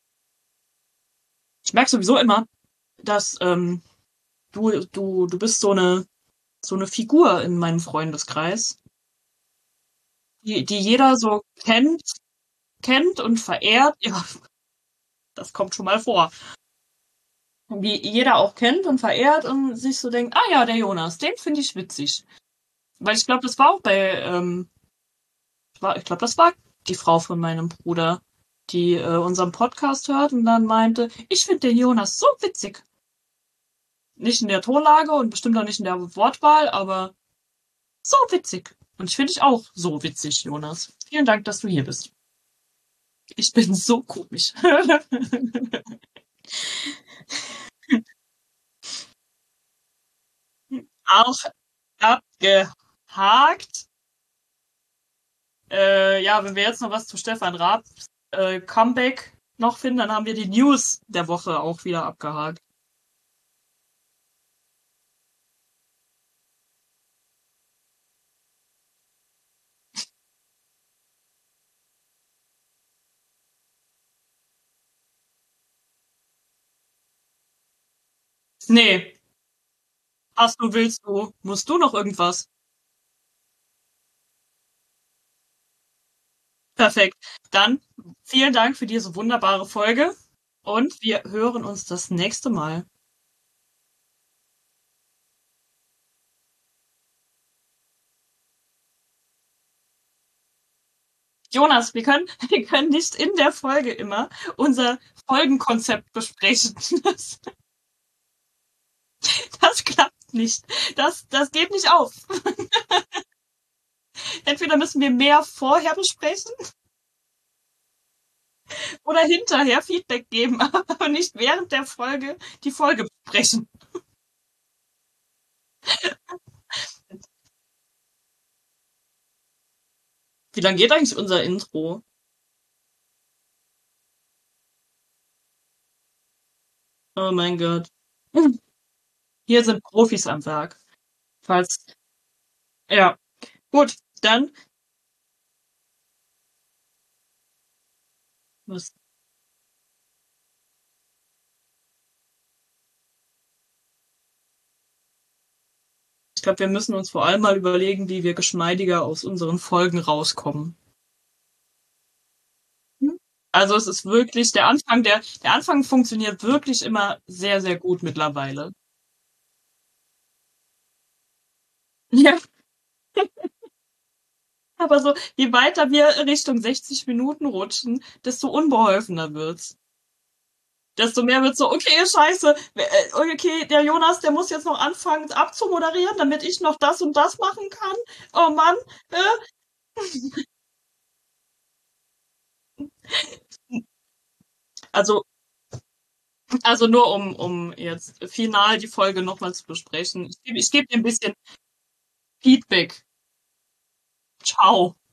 Speaker 8: Ich merke sowieso immer, dass ähm, du, du, du bist so eine, so eine Figur in meinem Freundeskreis, die, die jeder so kennt, kennt und verehrt. Ja, das kommt schon mal vor. Die jeder auch kennt und verehrt und sich so denkt, ah ja, der Jonas, den finde ich witzig. Weil ich glaube, das war auch bei, ähm, war, ich glaube, das war die Frau von meinem Bruder, die äh, unseren Podcast hört und dann meinte, ich finde den Jonas so witzig. Nicht in der Tonlage und bestimmt auch nicht in der Wortwahl, aber so witzig. Und ich finde dich auch so witzig, Jonas. Vielen Dank, dass du hier bist. Ich bin so komisch. Auch abgehakt. Äh, ja, wenn wir jetzt noch was zu Stefan Raabs äh, Comeback noch finden, dann haben wir die News der Woche auch wieder abgehakt. Nee, hast du, willst du, musst du noch irgendwas? Perfekt. Dann vielen Dank für diese wunderbare Folge und wir hören uns das nächste Mal. Jonas, wir können, wir können nicht in der Folge immer unser Folgenkonzept besprechen. Das, das klappt nicht. Das, das geht nicht auf. Entweder müssen wir mehr vorher besprechen oder hinterher Feedback geben, aber nicht während der Folge die Folge besprechen. Wie lange geht eigentlich unser Intro? Oh mein Gott. Hier sind Profis am Werk. Falls. Ja. Gut, dann. Was? Ich glaube, wir müssen uns vor allem mal überlegen, wie wir geschmeidiger aus unseren Folgen rauskommen. Hm? Also es ist wirklich, der Anfang, der, der Anfang funktioniert wirklich immer sehr, sehr gut mittlerweile. Ja. Aber so, je weiter wir Richtung sechzig Minuten rutschen, desto unbeholfener wird's. Desto mehr wird so, okay, scheiße, äh, okay, der Jonas, der muss jetzt noch anfangen abzumoderieren, damit ich noch das und das machen kann. Oh Mann, äh. Also, also nur um, um jetzt final die Folge nochmal zu besprechen. Ich gebe ich geb dir ein bisschen Feedback. Ciao.